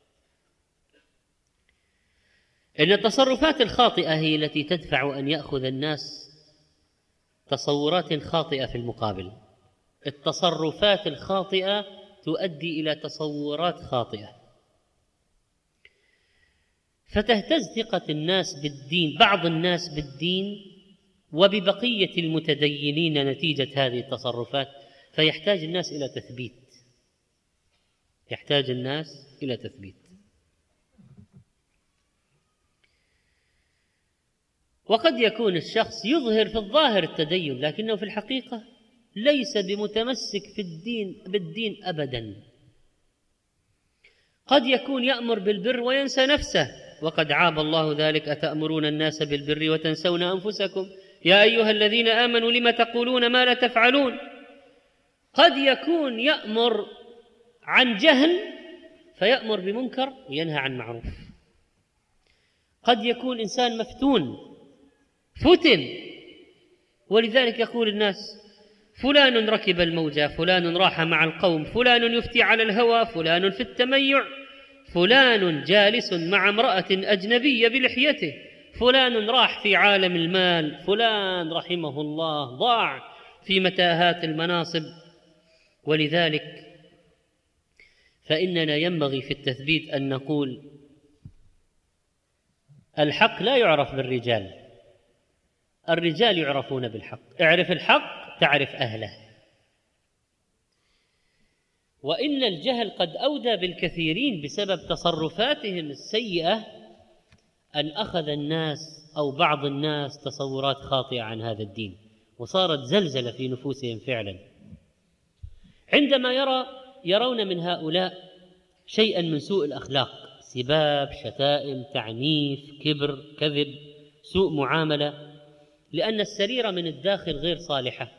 إن التصرفات الخاطئة هي التي تدفع أن يأخذ الناس تصورات خاطئة في المقابل. التصرفات الخاطئة تؤدي إلى تصورات خاطئة، فتهتز ثقة الناس بالدين، بعض الناس بالدين وببقية المتدينين نتيجة هذه التصرفات، فيحتاج الناس إلى تثبيت، يحتاج الناس إلى تثبيت. وقد يكون الشخص يظهر في الظاهر التدين لكنه في الحقيقة ليس بمتمسك في الدين بالدين أبدا. قد يكون يأمر بالبر وينسى نفسه، وقد عاب الله ذلك أتأمرون الناس بالبر وتنسون أنفسكم يا أيها الذين آمنوا لم تقولون ما لا تفعلون. قد يكون يأمر عن جهل فيأمر بمنكر وينهى عن معروف. قد يكون إنسان مفتون فتن، ولذلك يقول الناس فلان ركب الموجة، فلان راح مع القوم، فلان يفتي على الهوى، فلان في التميع، فلان جالس مع امرأة أجنبية بلحيته، فلان راح في عالم المال، فلان رحمه الله ضاع في متاهات المناصب. ولذلك فإننا ينبغي في التثبيت أن نقول الحق لا يعرف بالرجال، الرجال يعرفون بالحق. اعرف الحق تعرف أهله. وإن الجهل قد أودى بالكثيرين بسبب تصرفاتهم السيئة أن أخذ الناس أو بعض الناس تصورات خاطئة عن هذا الدين، وصارت زلزلة في نفوسهم فعلا. عندما يرى يرون من هؤلاء شيئا من سوء الأخلاق، سباب، شتائم، تعنيف، كبر، كذب، سوء معاملة، لأن السريرة من الداخل غير صالحة.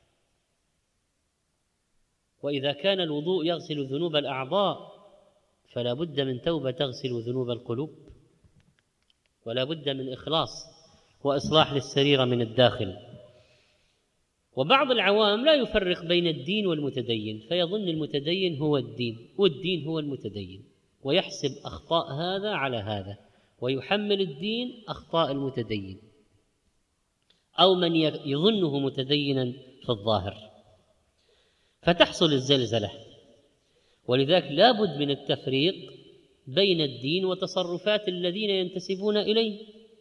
وإذا كان الوضوء يغسل ذنوب الأعضاء فلا بد من توبة تغسل ذنوب القلوب، ولا بد من إخلاص وإصلاح للسريرة من الداخل. وبعض العوام لا يفرق بين الدين والمتدين، فيظن المتدين هو الدين والدين هو المتدين، ويحسب أخطاء هذا على هذا، ويحمل الدين أخطاء المتدين أو من يظنه متدينا في الظاهر، فتحصل الزلزلة. ولذلك لا بد من التفريق بين الدين وتصرفات الذين ينتسبون إليه.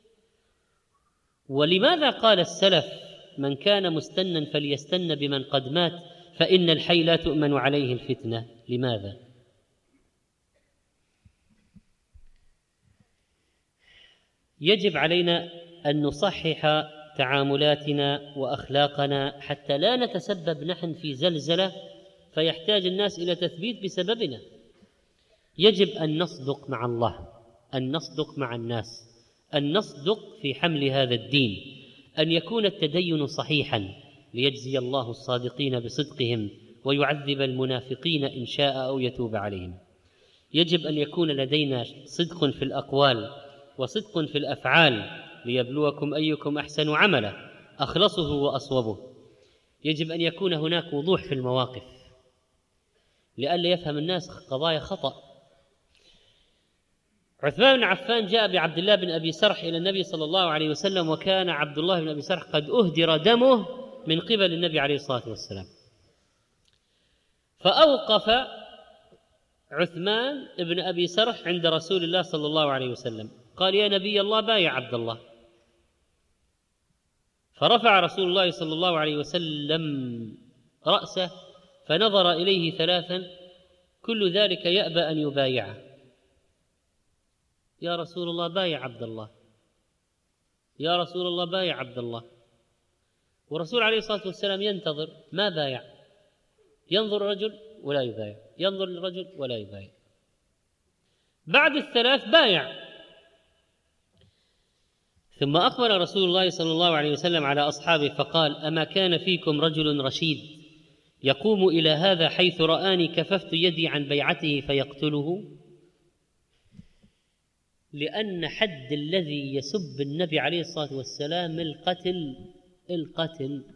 ولماذا قال السلف من كان مستنا فليستن بمن قد مات فإن الحي لا تؤمن عليه الفتنة؟ لماذا؟ يجب علينا أن نصحح تعاملاتنا وأخلاقنا حتى لا نتسبب نحن في زلزلة فيحتاج الناس إلى تثبيت بسببنا. يجب أن نصدق مع الله، أن نصدق مع الناس، أن نصدق في حمل هذا الدين، أن يكون التدين صحيحا ليجزي الله الصادقين بصدقهم ويعذب المنافقين إن شاء أو يتوب عليهم. يجب أن يكون لدينا صدق في الأقوال وصدق في الأفعال ليبلوكم أيكم أحسن عملا أخلصه وأصوبه. يجب أن يكون هناك وضوح في المواقف لئلا يفهم الناس قضايا خطأ. عثمان بن عفان جاء بعبد الله بن أبي سرح إلى النبي صلى الله عليه وسلم، وكان عبد الله بن أبي سرح قد أهدر دمه من قبل النبي عليه الصلاة والسلام، فأوقف عثمان بن أبي سرح عند رسول الله صلى الله عليه وسلم، قال: يا نبي الله بايع عبد الله. فرفع رسول الله صلى الله عليه وسلم رأسه فنظر إليه ثلاثا، كل ذلك يأبى أن يبايعه. يا رسول الله بايع عبد الله، يا رسول الله بايع عبد الله. ورسول عليه الصلاة والسلام ينتظر، ما بايع، ينظر الرجل ولا يبايع، ينظر الرجل ولا يبايع. بعد الثلاث بايع. ثم أقبل رسول الله صلى الله عليه وسلم على أصحابه فقال: أما كان فيكم رجل رشيد يقوم إلى هذا حيث رآني كففت يدي عن بيعته فيقتله؟ لأن حد الذي يسب النبي عليه الصلاة والسلام القتل القتل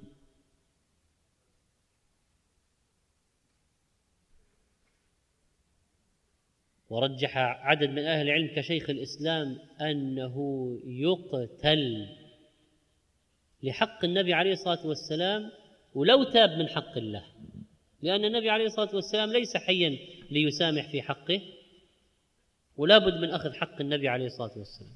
ورجح عدد من أهل العلم كشيخ الإسلام أنه يقتل لحق النبي عليه الصلاة والسلام ولو تاب من حق الله، لأن النبي عليه الصلاة والسلام ليس حيا ليسامح في حقه، ولا بد من أخذ حق النبي عليه الصلاة والسلام.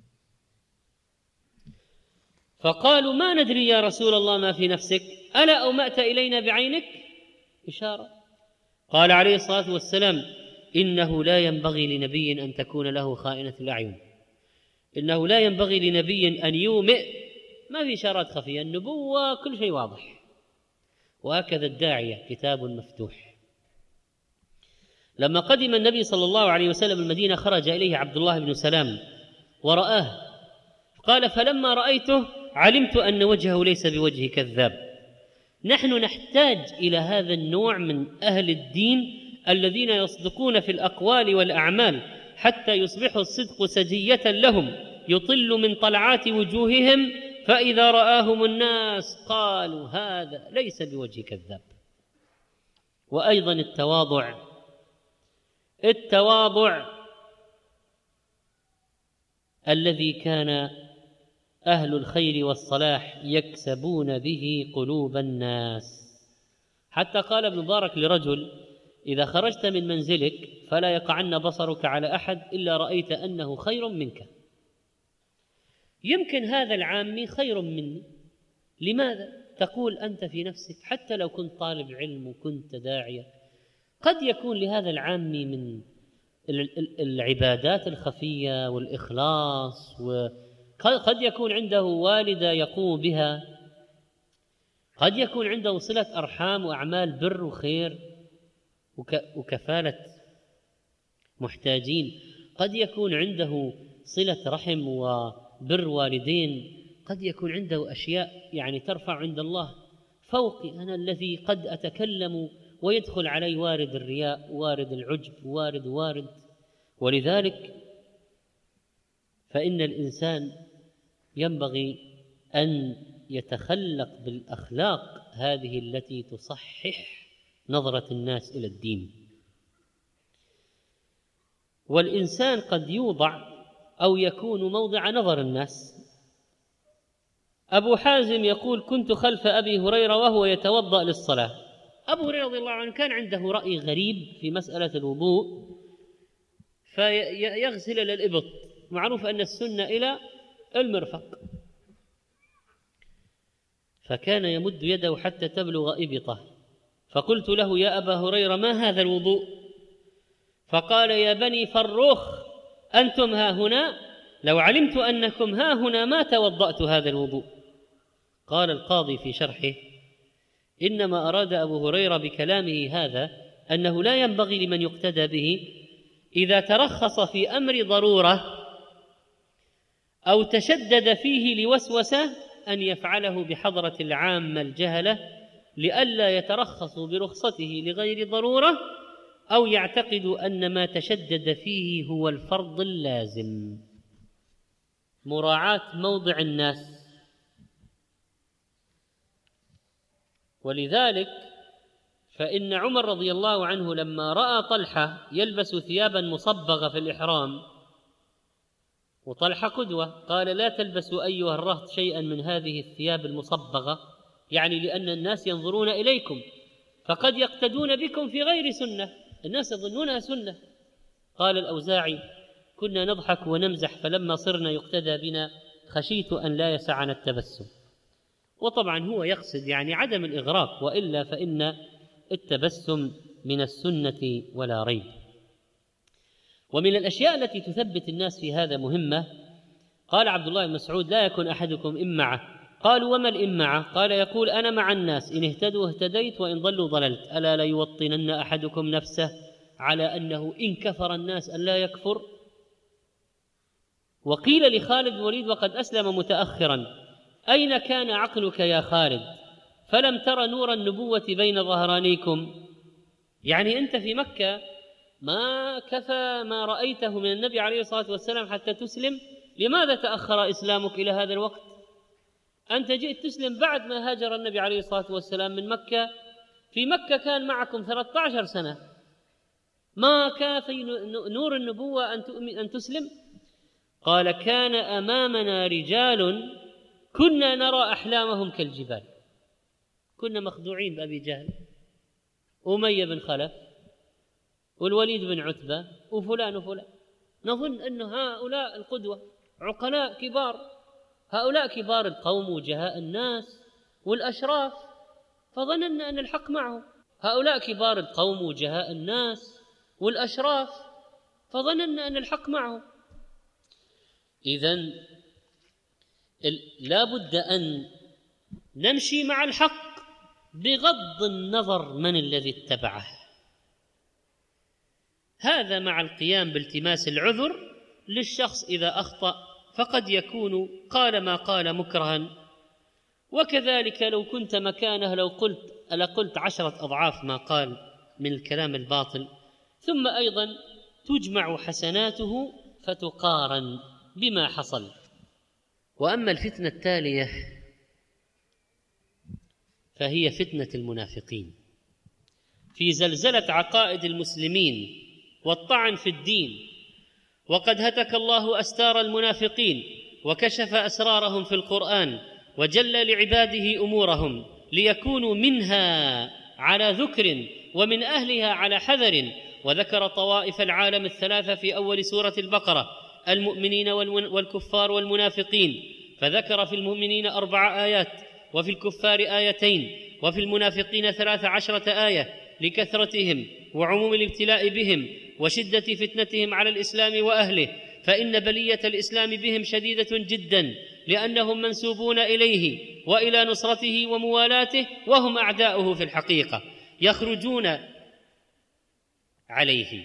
فقالوا: ما ندري يا رسول الله ما في نفسك، ألا أومأت إلينا بعينك؟ إشارة. قال عليه الصلاة والسلام: إنه لا ينبغي لنبي أن تكون له خائنة الأعين، إنه لا ينبغي لنبي أن يومئ، ما في إشارات خفية، النبوة كل شيء واضح. وهكذا الداعية كتاب مفتوح. لما قدم النبي صلى الله عليه وسلم المدينة خرج إليه عبد الله بن سلام ورآه، قال: فلما رأيته علمت أن وجهه ليس بوجه كذاب. نحن نحتاج إلى هذا النوع من أهل الدين الذين يصدقون في الأقوال والأعمال حتى يصبح الصدق سجية لهم يطل من طلعات وجوههم، فإذا رآهم الناس قالوا: هذا ليس بوجه كذاب. وأيضا التواضع، التواضع الذي كان أهل الخير والصلاح يكسبون به قلوب الناس. حتى قال ابن مبارك لرجل: إذا خرجت من منزلك فلا يقعن بصرك على أحد إلا رأيت أنه خير منك. يمكن هذا العامي خير مني، لماذا؟ تقول أنت في نفسك حتى لو كنت طالب علم وكنت داعية، قد يكون لهذا العامي من العبادات الخفية والإخلاص، وقد يكون عنده والدة يقوم بها، قد يكون عنده صلة أرحام وأعمال بر وخير وكفالة محتاجين، قد يكون عنده صلة رحم وبر والدين، قد يكون عنده أشياء يعني ترفع عند الله فوقي أنا الذي قد أتكلم ويدخل علي وارد الرياء، وارد العجب، وارد وارد. ولذلك فإن الإنسان ينبغي أن يتخلق بالأخلاق هذه التي تصحح نظرة الناس إلى الدين. والإنسان قد يوضع أو يكون موضع نظر الناس. أبو حازم يقول: كنت خلف أبي هريرة وهو يتوضأ للصلاة. أبو هريرة رضي الله عنه كان عنده رأي غريب في مسألة الوضوء، فيغسل إلى الإبط، معروف أن السنة إلى المرفق، فكان يمد يده حتى تبلغ إبطه. فقلت له: يا أبا هريرة ما هذا الوضوء؟ فقال: يا بني فروخ أنتم ها هنا، لو علمت أنكم ها هنا ما توضأت هذا الوضوء. قال القاضي في شرحه: إنما أراد أبو هريرة بكلامه هذا أنه لا ينبغي لمن يقتدى به إذا ترخص في أمر ضرورة أو تشدد فيه لوسوسة أن يفعله بحضرة العامة الجهلة لئلا يترخصوا برخصته لغير ضرورة أو يعتقدوا أن ما تشدد فيه هو الفرض اللازم. مراعاة موضع الناس. ولذلك فإن عمر رضي الله عنه لما رأى طلحة يلبس ثيابا مصبغة في الإحرام، وطلحة قدوة، قال: لا تلبسوا أيها الرهط شيئا من هذه الثياب المصبغة، يعني لأن الناس ينظرون إليكم فقد يقتدون بكم في غير سنة، الناس يظنونها سنة. قال الأوزاعي: كنا نضحك ونمزح، فلما صرنا يقتدى بنا خشيت أن لا يسعنا التبسم. وطبعا هو يقصد يعني عدم الإغراق، وإلا فإن التبسم من السنة ولا ريب. ومن الأشياء التي تثبت الناس في هذا مهمة، قال عبد الله بن مسعود: لا يكن أحدكم إمعة. قالوا: وما الإمعة؟ قال: يقول: أنا مع الناس، إن اهتدوا اهتديت وإن ضلوا ضللت. ألا ليوطنن أحدكم نفسه على أنه إن كفر الناس أن لا يكفر. وقيل لخالد بن الوليد وقد أسلم متأخرا: أين كان عقلك يا خالد فلم تر نور النبوة بين ظهرانيكم؟ يعني أنت في مكة ما كفى ما رأيته من النبي عليه الصلاة والسلام حتى تسلم؟ لماذا تأخر إسلامك إلى هذا الوقت؟ أنت جئت تسلم بعد ما هاجر النبي عليه الصلاة والسلام من مكة. في مكة كان معكم ثلاثة عشر سنة، ما كافي نور النبوة أن تسلم؟ قال: كان أمامنا رجال كنا نرى أحلامهم كالجبال. كنا مخدوعين بأبي جهل، أمية بن خلف، والوليد بن عتبة، وفلان وفلان، نظن أن هؤلاء القدوة، عقلاء كبار، هؤلاء كبار القوم وجهاء الناس والأشراف، فظننا أن الحق معهم. هؤلاء كبار القوم وجهاء الناس والأشراف، فظننا أن الحق معهم. إذن لا بد أن نمشي مع الحق بغض النظر من الذي اتبعه، هذا مع القيام بالتماس العذر للشخص إذا أخطأ، فقد يكون قال ما قال مكرها. وكذلك لو كنت مكانه لو قلت لقلت عشرة أضعاف ما قال من الكلام الباطل. ثم أيضا تجمع حسناته فتقارن بما حصل. وأما الفتنة التالية فهي فتنة المنافقين في زلزلة عقائد المسلمين والطعن في الدين. وقد هتك الله أستار المنافقين وكشف أسرارهم في القرآن وجل لعباده أمورهم ليكونوا منها على ذكر ومن أهلها على حذر. وذكر طوائف العالم الثلاثة في أول سورة البقرة: المؤمنين والكفار والمنافقين، فذكر في المؤمنين أربع آيات وفي الكفار آيتين وفي المنافقين ثلاث عشرة آية لكثرتهم وعموم الابتلاء بهم وشدة فتنتهم على الإسلام وأهله، فإن بلية الإسلام بهم شديدة جدا لأنهم منسوبون إليه وإلى نصرته وموالاته، وهم أعداؤه في الحقيقة، يخرجون عليه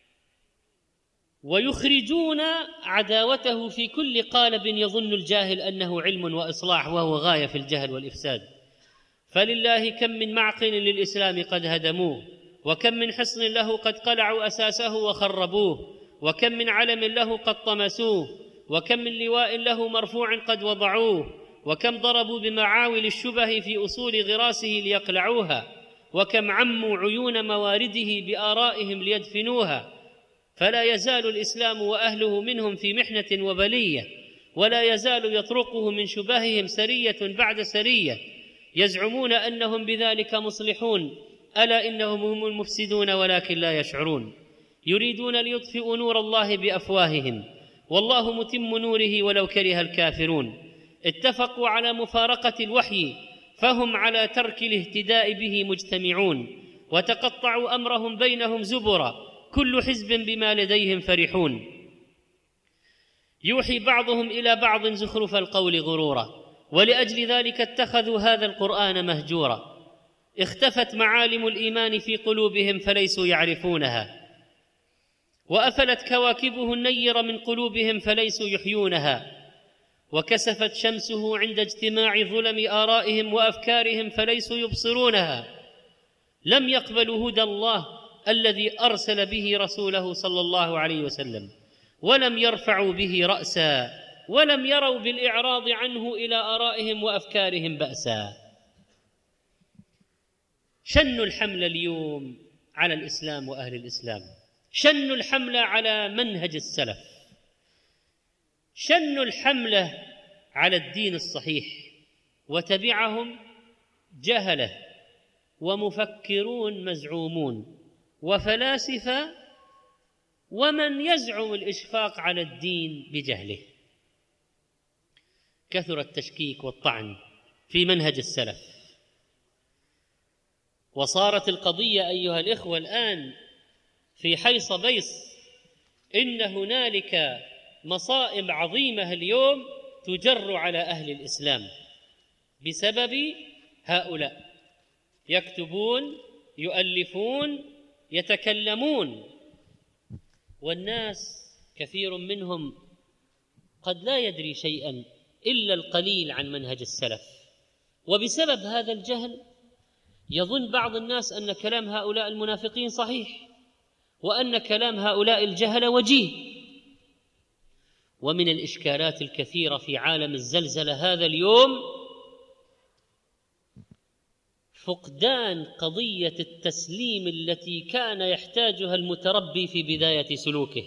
ويخرجون عداوته في كل قالب يظن الجاهل أنه علم وإصلاح، وهو غاية في الجهل والإفساد. فلله كم من معقل للإسلام قد هدموه، وكم من حصن له قد قلعوا أساسه وخربوه، وكم من علم له قد طمسوه، وكم من لواء له مرفوع قد وضعوه، وكم ضربوا بمعاول الشبه في أصول غراسه ليقلعوها، وكم عموا عيون موارده بآرائهم ليدفنوها. فلا يزال الإسلام وأهله منهم في محنة وبلية، ولا يزال يطرقه من شبههم سرية بعد سرية، يزعمون أنهم بذلك مصلحون، ألا إنهم هم المفسدون ولكن لا يشعرون. يريدون ليطفئوا نور الله بأفواههم والله متم نوره ولو كره الكافرون. اتفقوا على مفارقة الوحي فهم على ترك الاهتداء به مجتمعون، وتقطعوا أمرهم بينهم زبرا، كل حزب بما لديهم فرحون. يوحي بعضهم إلى بعض زخرف القول غرورا، ولأجل ذلك اتخذوا هذا القرآن مهجورا. اختفت معالم الإيمان في قلوبهم فليسوا يعرفونها، وأفلت كواكبه النير من قلوبهم فليسوا يحيونها، وكسفت شمسه عند اجتماع ظلم آرائهم وأفكارهم فليسوا يبصرونها. لم يقبلوا هدى الله الذي أرسل به رسوله صلى الله عليه وسلم، ولم يرفعوا به رأسا، ولم يروا بالإعراض عنه إلى آرائهم وأفكارهم بأسا. شنوا الحمل اليوم على الإسلام وأهل الإسلام، شنوا الحملة على منهج السلف، شنوا الحملة على الدين الصحيح، وتبعهم جهلة ومفكرون مزعومون وفلاسفة ومن يزعم الإشفاق على الدين بجهله. كثر التشكيك والطعن في منهج السلف، وصارت القضية أيها الإخوة الآن في حيص بيص، إن هنالك مصائب عظيمة اليوم تجر على أهل الإسلام بسبب هؤلاء، يكتبون، يؤلفون، يتكلمون، والناس كثير منهم قد لا يدري شيئا إلا القليل عن منهج السلف، وبسبب هذا الجهل يظن بعض الناس أن كلام هؤلاء المنافقين صحيح، وأن كلام هؤلاء الجهل وجيه. ومن الإشكالات الكثيرة في عالم الزلزلة هذا اليوم فقدان قضية التسليم التي كان يحتاجها المتربي في بداية سلوكه.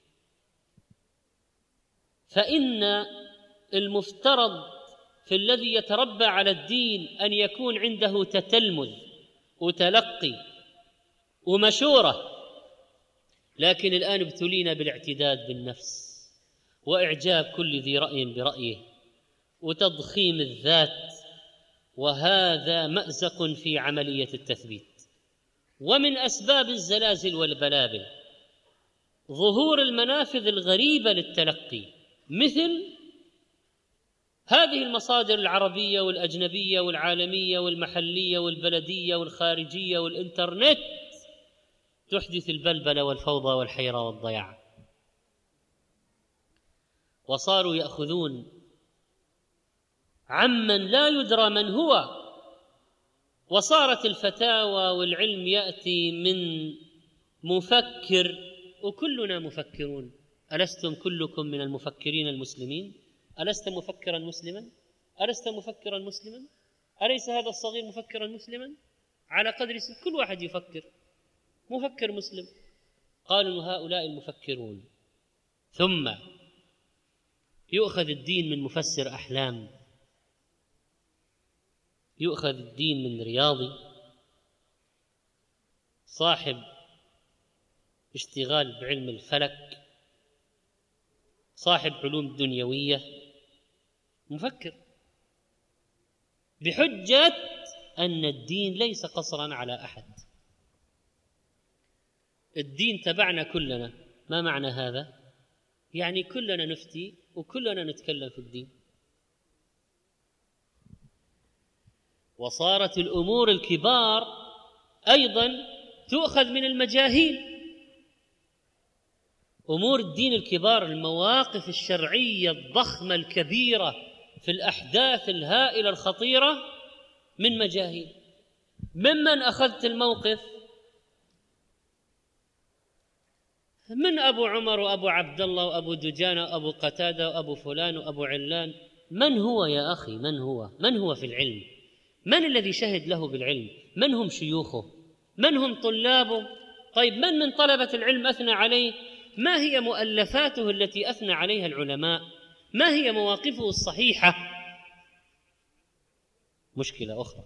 فإن المفترض في الذي يتربى على الدين أن يكون عنده تتلمذ وتلقي ومشورة، لكن الآن ابتلينا بالاعتداد بالنفس وإعجاب كل ذي رأي برأيه وتضخيم الذات، وهذا مأزق في عملية التثبيت. ومن أسباب الزلازل والبلابل ظهور المنافذ الغريبة للتلقي، مثل هذه المصادر العربية والأجنبية والعالمية والمحلية والبلدية والخارجية والإنترنت، تحدث البلبلة والفوضى والحيرة والضياع. وصاروا يأخذون عمن لا يدرى من هو، وصارت الفتاوى والعلم يأتي من مفكر، وكلنا مفكرون. ألستم كلكم من المفكرين المسلمين؟ ألست مفكرا مسلما؟ ألست مفكرا مسلما؟ أليس هذا الصغير مفكرا مسلما؟ على قدر سن كل واحد يفكر مفكر مسلم. قالوا هؤلاء المفكرون. ثم يؤخذ الدين من مفسر أحلام، يؤخذ الدين من رياضي صاحب اشتغال بعلم الفلك، صاحب علوم دنيوية، مفكر، بحجة أن الدين ليس قصرا على أحد، الدين تبعنا كلنا. ما معنى هذا؟ يعني كلنا نفتي وكلنا نتكلم في الدين. وصارت الأمور الكبار أيضا تؤخذ من المجاهيل. أمور الدين الكبار، المواقف الشرعية الضخمة الكبيرة في الأحداث الهائلة الخطيرة، من مجاهيل. ممن أخذت الموقف؟ من أبو عمر وأبو عبد الله وأبو دجانة وأبو قتادة وأبو فلان وأبو علان. من هو يا أخي؟ من هو؟ من هو في العلم؟ من الذي شهد له بالعلم؟ من هم شيوخه؟ من هم طلابه؟ طيب من من طلبة العلم أثنى عليه؟ ما هي مؤلفاته التي أثنى عليها العلماء؟ ما هي مواقفه الصحيحة؟ مشكلة أخرى.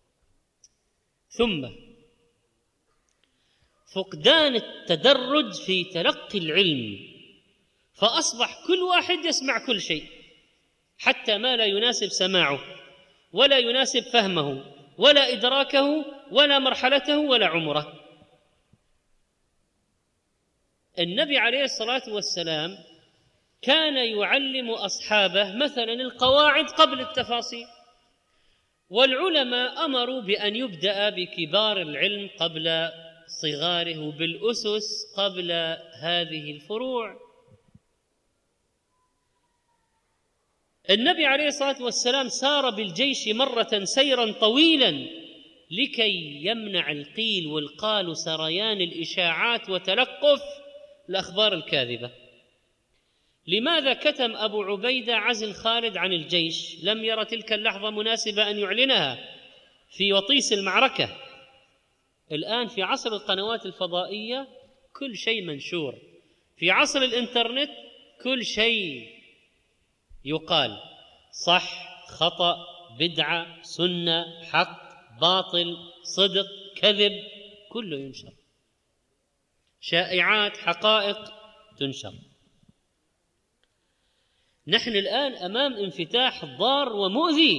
ثم فقدان التدرج في تلقي العلم، فأصبح كل واحد يسمع كل شيء، حتى ما لا يناسب سماعه ولا يناسب فهمه ولا إدراكه ولا مرحلته ولا عمره. النبي عليه الصلاة والسلام كان يعلم أصحابه مثلا القواعد قبل التفاصيل، والعلماء أمروا بأن يبدأ بكبار العلم قبل صغاره وبالأسس قبل هذه الفروع. النبي عليه الصلاة والسلام سار بالجيش مرة سيرا طويلا لكي يمنع القيل والقال وسريان الإشاعات وتلقف الأخبار الكاذبة. لماذا كتم أبو عبيدة عزل خالد عن الجيش؟ لم يرى تلك اللحظة مناسبة أن يعلنها في وطيس المعركة. الآن في عصر القنوات الفضائية كل شيء منشور، في عصر الإنترنت كل شيء يقال، صح، خطأ، بدعة، سنة، حق، باطل، صدق، كذب، كله ينشر، شائعات، حقائق تنشر. نحن الآن أمام انفتاح ضار ومؤذي.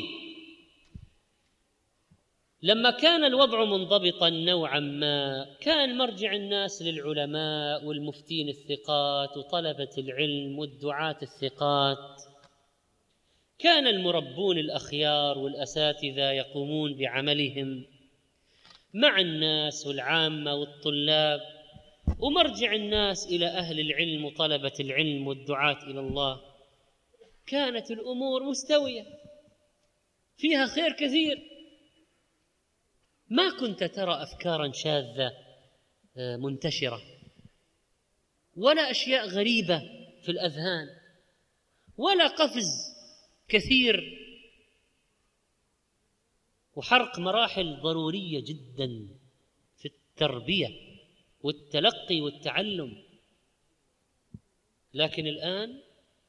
لما كان الوضع منضبطا نوعا ما كان مرجع الناس للعلماء والمفتين الثقات وطلبة العلم والدعاة الثقات، كان المربون الأخيار والأساتذة يقومون بعملهم مع الناس والعامة والطلاب، ومرجع الناس إلى أهل العلم وطلبة العلم والدعاة إلى الله. كانت الأمور مستوية فيها خير كثير، ما كنت ترى أفكارا شاذة منتشرة ولا أشياء غريبة في الأذهان ولا قفز كثير وحرق مراحل ضرورية جدا في التربية والتلقي والتعلم. لكن الآن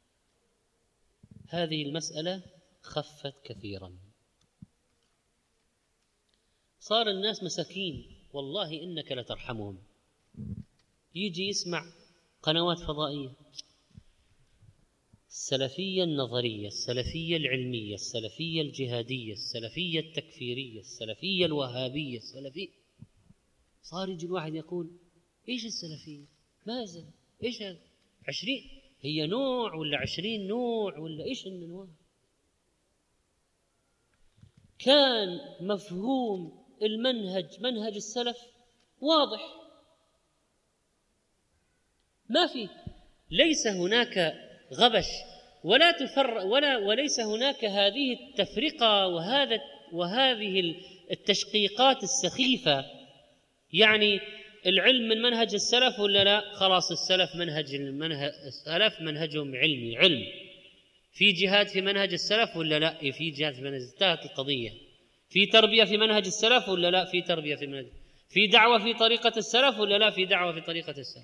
هذه المسألة خفت كثيرا، صار الناس مساكين والله إنك لترحمهم. يجي يسمع قنوات فضائية، السلفية النظرية، السلفية العلمية، السلفية الجهادية، السلفية التكفيرية، السلفية الوهابية، السلفية. صار يجي الواحد يقول إيش السلفية؟ ماذا؟ إيش هذا؟ عشرين هي نوع ولا عشرين نوع ولا إيش النوع؟ كان مفهوم المنهج منهج السلف واضح، ما في، ليس هناك غبش ولا تفرق ولا وليس هناك هذه التفرقة وهذا وهذه التشقيقات السخيفة. يعني العلم من منهج السلف ولا لا؟ خلاص السلف منهج المنهج السلف منهجهم علمي، علم. في جهاد في منهج السلف ولا لا؟ في جهاد في منهج، انتهت القضية. في تربية في منهج السلف ولا لا؟ في تربية في منهج. في دعوة في طريقة السلف ولا لا؟ في دعوة في طريقة السلف.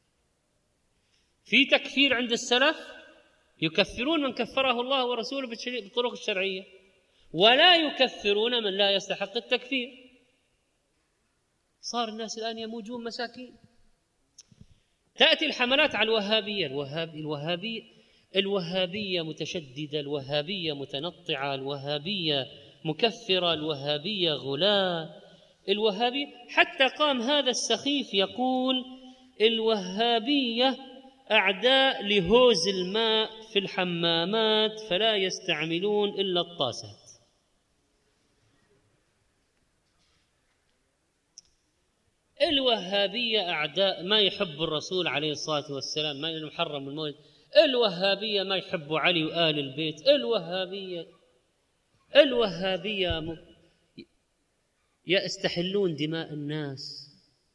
في تكفير عند السلف، يكفرون من كفره الله ورسوله بالطرق الشرعية، ولا يكفرون من لا يستحق التكفير. صار الناس الآن يموجون مساكين. تأتي الحملات على الوهابية، الوهاب الوهابية الوهابية متشددة، الوهابية متنطعة، الوهابية مكفرة، الوهابية غلاة، الوهابية. حتى قام هذا السخيف يقول الوهابية أعداء لهوز الماء في الحمامات فلا يستعملون إلا الطاسات. الوهابية أعداء ما يحب الرسول عليه الصلاة والسلام، ما محرم المولد. الوهابية ما يحب علي وآل البيت. الوهابية الوهابية م... يستحلون دماء الناس.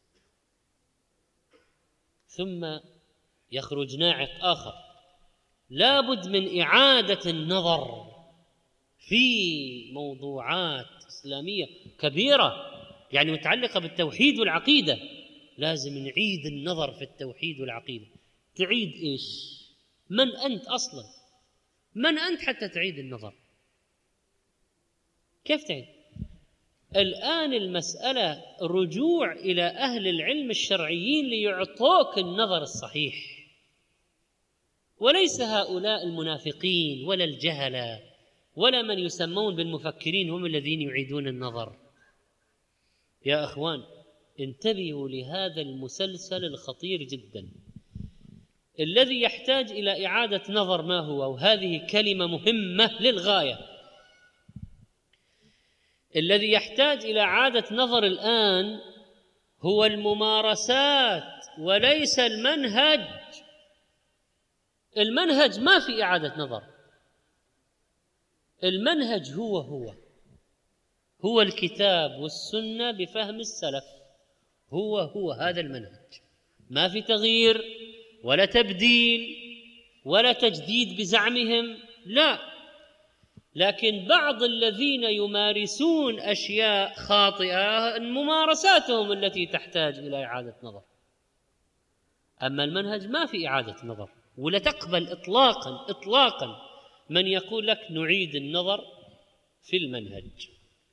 ثم يخرج ناعق آخر، لابد من إعادة النظر في موضوعات إسلامية كبيرة يعني متعلقة بالتوحيد والعقيدة. لازم نعيد النظر في التوحيد والعقيدة. تعيد إيش؟ من أنت أصلا؟ من أنت حتى تعيد النظر؟ كيف تعيد؟ الآن المسألة رجوع إلى أهل العلم الشرعيين ليعطوك النظر الصحيح، وليس هؤلاء المنافقين ولا الجهلة ولا من يسمون بالمفكرين هم الذين يعيدون النظر. يا أخوان انتبهوا لهذا المسلسل الخطير جدا الذي يحتاج إلى إعادة نظر. ما هو؟ وهذه كلمة مهمة للغاية. الذي يحتاج إلى إعادة نظر الآن هو الممارسات وليس المنهج. المنهج ما في إعادة نظر، المنهج هو هو هو الكتاب والسنة بفهم السلف، هو هو هذا المنهج، ما في تغيير ولا تبديل ولا تجديد بزعمهم، لا. لكن بعض الذين يمارسون أشياء خاطئة ممارساتهم التي تحتاج إلى إعادة نظر، أما المنهج ما في إعادة نظر. ولا تقبل إطلاقا إطلاقا من يقول لك نعيد النظر في المنهج.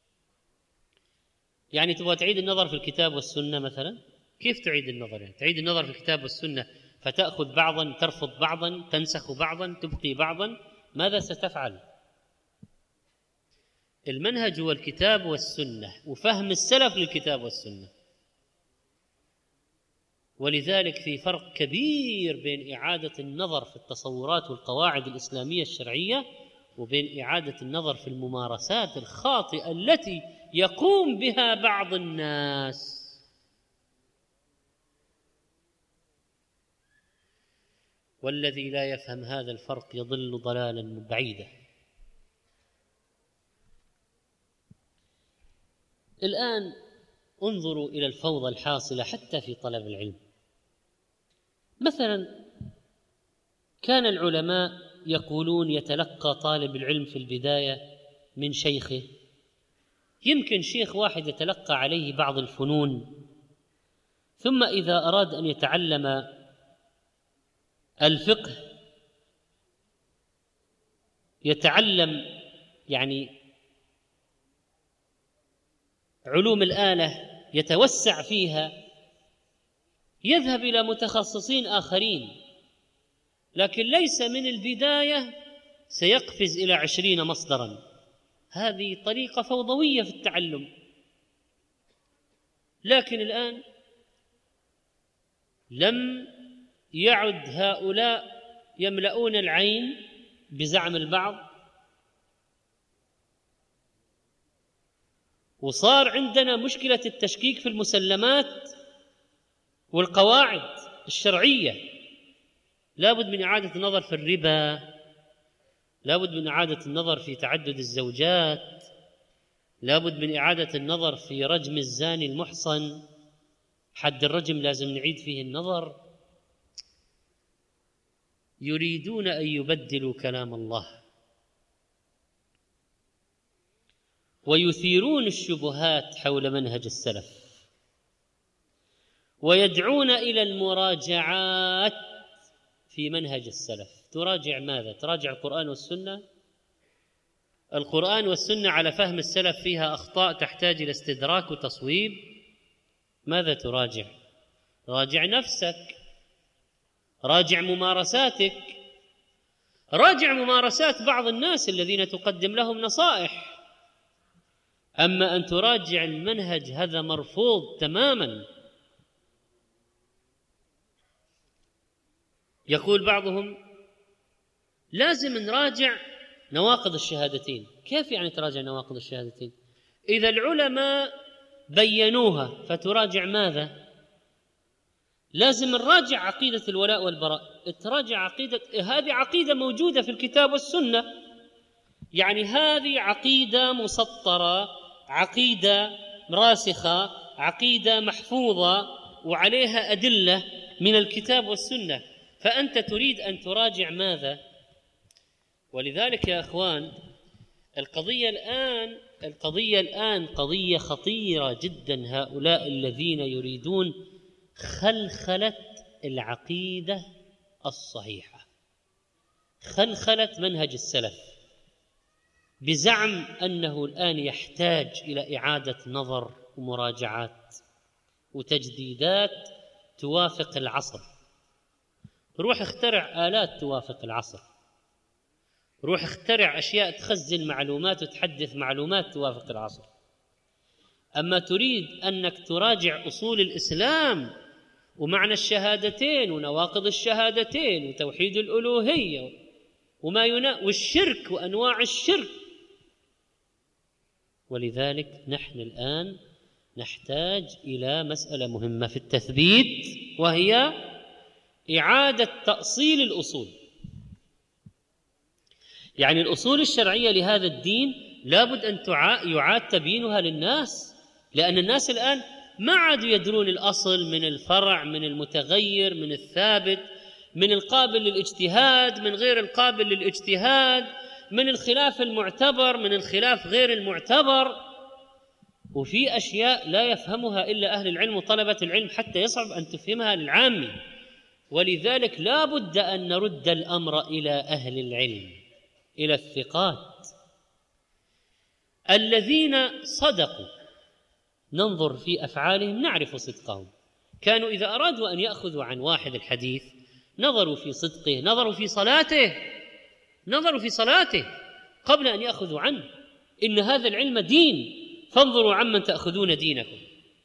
يعني تبغى تعيد النظر في الكتاب والسنة مثلا، كيف تعيد النظر؟ يعني تعيد النظر في الكتاب والسنة فتأخذ بعضا ترفض بعضا تنسخ بعضا تبقي بعضا، ماذا ستفعل؟ المنهج هو الكتاب والسنة وفهم السلف للكتاب والسنة. ولذلك في فرق كبير بين إعادة النظر في التصورات والقواعد الإسلامية الشرعية وبين إعادة النظر في الممارسات الخاطئة التي يقوم بها بعض الناس. والذي لا يفهم هذا الفرق يضل ضلالا بعيدا. الآن انظروا إلى الفوضى الحاصلة حتى في طلب العلم. مثلا كان العلماء يقولون يتلقى طالب العلم في البداية من شيخه، يمكن شيخ واحد يتلقى عليه بعض الفنون، ثم إذا أراد أن يتعلم الفقه يتعلم يعني علوم الآلة يتوسع فيها، يذهب إلى متخصصين آخرين، لكن ليس من البداية سيقفز إلى عشرين مصدرا. هذه طريقة فوضوية في التعلم. لكن الآن لم يعد هؤلاء يملؤون العين بزعم البعض، وصار عندنا مشكلة التشكيك في المسلمات والقواعد الشرعية. لابد من إعادة النظر في الربا، لابد من إعادة النظر في تعدد الزوجات، لابد من إعادة النظر في رجم الزاني المحصن، حد الرجم لازم نعيد فيه النظر. يريدون أن يبدلوا كلام الله ويثيرون الشبهات حول منهج السلف ويدعون إلى المراجعات في منهج السلف. تراجع ماذا؟ تراجع القرآن والسنة؟ القرآن والسنة على فهم السلف فيها أخطاء تحتاج إلى استدراك وتصويب. ماذا تراجع؟ راجع نفسك، راجع ممارساتك، راجع ممارسات بعض الناس الذين تقدم لهم نصائح. أما أن تراجع المنهج هذا مرفوض تماما. يقول بعضهم لازم نراجع نواقض الشهادتين. كيف يعني تراجع نواقض الشهادتين؟ إذا العلماء بينوها فتراجع ماذا؟ لازم نراجع عقيدة الولاء والبراء. تراجع عقيدة، هذه عقيدة موجودة في الكتاب والسنة، يعني هذه عقيدة مسطرة، عقيدة راسخة، عقيدة محفوظة وعليها أدلة من الكتاب والسنة، فأنت تريد أن تراجع ماذا؟ ولذلك يا أخوان القضية الآن القضية الآن قضية خطيرة جدا. هؤلاء الذين يريدون خلخلة العقيدة الصحيحة، خلخلة منهج السلف، بزعم أنه الآن يحتاج إلى إعادة نظر ومراجعات وتجديدات توافق العصر. روح اخترع آلات توافق العصر، روح اخترع أشياء تخزن معلومات وتحدث معلومات توافق العصر. أما تريد أنك تراجع أصول الإسلام ومعنى الشهادتين ونواقض الشهادتين وتوحيد الألوهية وما ينا والشرك وأنواع الشرك. ولذلك نحن الآن نحتاج إلى مسألة مهمة في التثبيت، وهي إعادة تأصيل الأصول. يعني الأصول الشرعية لهذا الدين لابد أن يعاد تبيينها للناس، لأن الناس الآن ما عادوا يدرون الأصل من الفرع، من المتغير، من الثابت، من القابل للاجتهاد، من غير القابل للاجتهاد، من الخلاف المعتبر، من الخلاف غير المعتبر. وفي أشياء لا يفهمها إلا أهل العلم وطلبة العلم حتى يصعب أن تفهمها للعامي، ولذلك لا بد أن نرد الأمر إلى أهل العلم، إلى الثقات الذين صدقوا. ننظر في أفعالهم نعرف صدقهم. كانوا إذا أرادوا أن يأخذوا عن واحد الحديث نظروا في صدقه، نظروا في صلاته، نظروا في صلاته قبل أن يأخذوا عنه. إن هذا العلم دين، فانظروا عمن تأخذون دينكم.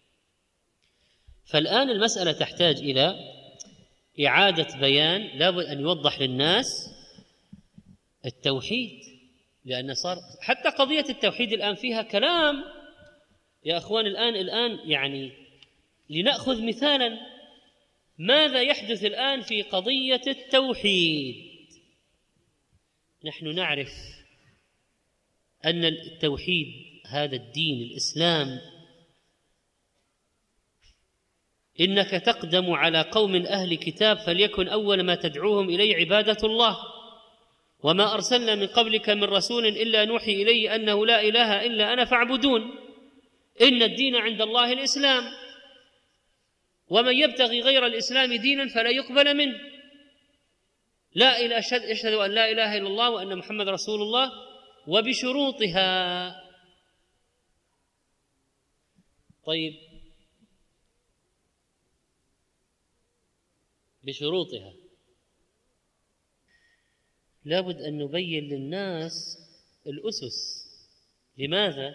فالآن المسألة تحتاج إلى إعادة بيان، لابد أن يوضح للناس التوحيد، لأن صار حتى قضية التوحيد الآن فيها كلام يا أخوان. الآن الآن يعني لنأخذ مثالا ماذا يحدث الآن في قضية التوحيد. نحن نعرف أن التوحيد هذا الدين الإسلام، إنك تقدم على قوم أهل كتاب فليكن أول ما تدعوهم إليه عبادة الله، وما أرسلنا من قبلك من رسول إلا نوحي إليه أنه لا إله إلا أنا فاعبدون، إن الدين عند الله الإسلام، ومن يبتغي غير الإسلام دينا فلا يقبل منه. لا إله أشهد أن لا إله إلا الله وأن محمد رسول الله وبشروطها. طيب بشروطها لابد أن نبين للناس الأسس. لماذا؟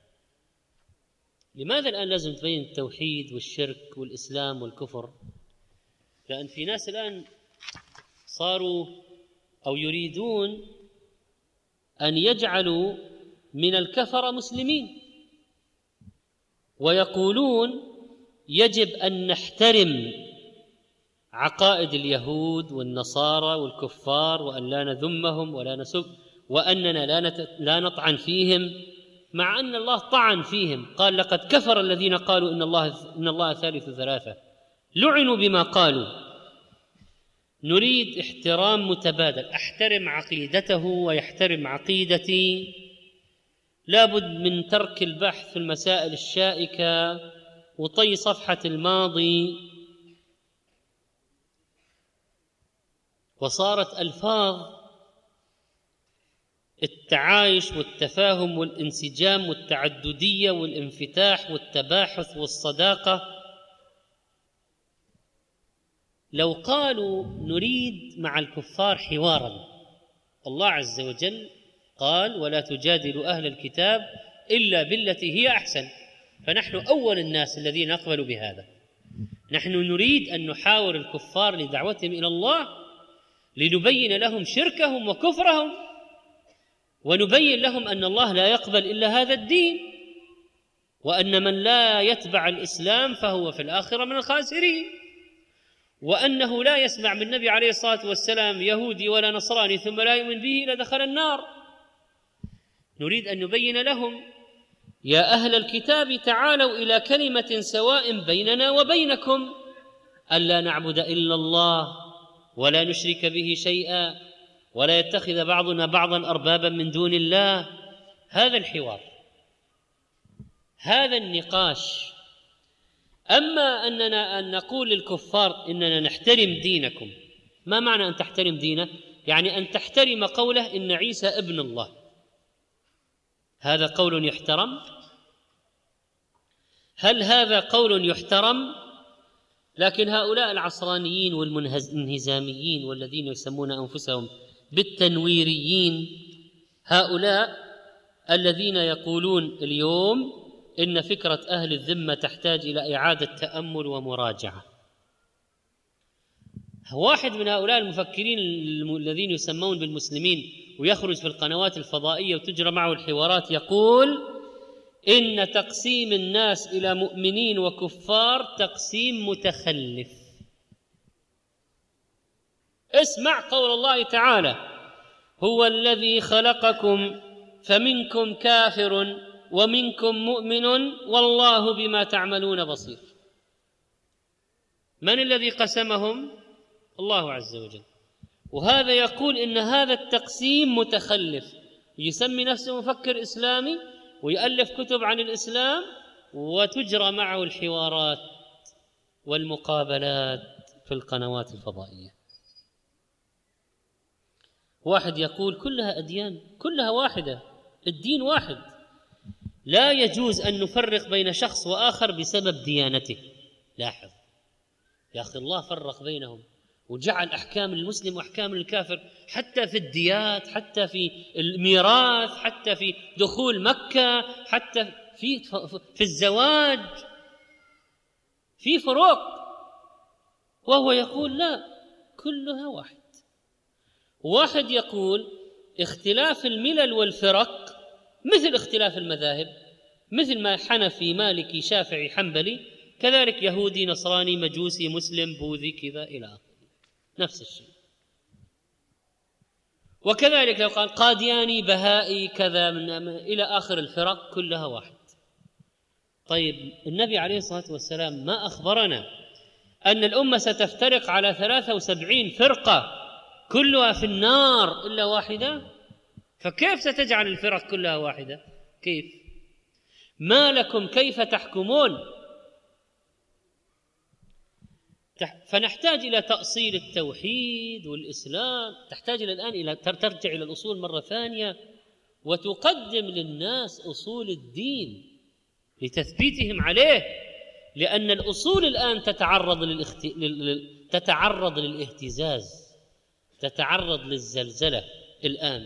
لماذا الآن لازم تبين التوحيد والشرك والإسلام والكفر؟ لأن في ناس الآن صاروا أو يريدون أن يجعلوا من الكفر مسلمين، ويقولون يجب أن نحترم عقائد اليهود والنصارى والكفار، وأن لا نذمهم ولا نسب، وأننا لا لا نطعن فيهم، مع أن الله طعن فيهم، قال لقد كفر الذين قالوا إن الله إن الله ثالث ثلاثة، لعنوا بما قالوا. نريد احترام متبادل، أحترم عقيدته ويحترم عقيدتي. لابد من ترك البحث في المسائل الشائكة وطي صفحة الماضي. وصارت ألفاظ التعايش والتفاهم والانسجام والتعددية والانفتاح والتباحث والصداقة. لو قالوا نريد مع الكفار حوارا، الله عز وجل قال ولا تجادلوا أهل الكتاب إلا بالتي هي أحسن، فنحن أول الناس الذين نقبل بهذا. نحن نريد أن نحاور الكفار لدعوتهم إلى الله، لنبين لهم شركهم وكفرهم، ونبين لهم أن الله لا يقبل إلا هذا الدين، وأن من لا يتبع الإسلام فهو في الآخرة من الخاسرين، وأنه لا يسمع من النبي عليه الصلاة والسلام يهودي ولا نصراني ثم لا يؤمن به إلا دخل النار. نريد أن نبين لهم يا أهل الكتاب تعالوا إلى كلمة سواء بيننا وبينكم ألا نعبد إلا الله ولا نشرك به شيئا ولا يتخذ بعضنا بعضا أربابا من دون الله. هذا الحوار، هذا النقاش. أما أننا أن نقول للكفار إننا نحترم دينكم، ما معنى أن تحترم دينه؟ يعني أن تحترم قوله إن عيسى ابن الله، هذا قول يحترم؟ هل هذا قول يحترم؟ لكن هؤلاء العصرانيين والمنهزاميين والذين يسمون أنفسهم بالتنويريين، هؤلاء الذين يقولون اليوم إن فكرة أهل الذمة تحتاج إلى إعادة تأمل ومراجعة. واحد من هؤلاء المفكرين الذين يسمون بالمسلمين ويخرج في القنوات الفضائية وتجرى معه الحوارات يقول إن تقسيم الناس إلى مؤمنين وكفار تقسيم متخلف. اسمع قول الله تعالى: هو الذي خلقكم فمنكم كافر ومنكم مؤمن والله بما تعملون بصير. من الذي قسمهم؟ الله عز وجل. وهذا يقول إن هذا التقسيم متخلف، يسمي نفسه مفكر إسلامي ويؤلف كتب عن الإسلام وتجرى معه الحوارات والمقابلات في القنوات الفضائية. واحد يقول كلها أديان، كلها واحدة، الدين واحد، لا يجوز أن نفرق بين شخص وآخر بسبب ديانته. لاحظ يا أخي، الله فرق بينهم وجعل أحكام المسلم وأحكام الكافر، حتى في الديات، حتى في الميراث، حتى في دخول مكة، حتى في في الزواج، في فروق. وهو يقول لا، كلها واحد. واحد يقول اختلاف الملل والفرق مثل اختلاف المذاهب، مثل ما حنفي مالكي شافعي حنبلي، كذلك يهودي نصراني مجوسي مسلم بوذي كذا إلى آخره، نفس الشيء. وكذلك لو قال قادياني بهائي كذا من إلى آخر الفرق كلها واحد. طيب النبي عليه الصلاة والسلام ما أخبرنا أن الأمة ستفترق على ثلاثة وسبعين فرقة كلها في النار إلا واحدة؟ فكيف ستجعل الفرق كلها واحدة؟ كيف؟ ما لكم كيف تحكمون؟ فنحتاج إلى تأصيل التوحيد والإسلام، تحتاج إلى الآن إلى ترجع إلى الأصول مرة ثانية وتقدم للناس أصول الدين لتثبيتهم عليه، لأن الأصول الآن تتعرض للاخت... لل... تتعرض للاهتزاز، تتعرض للزلزلة الآن.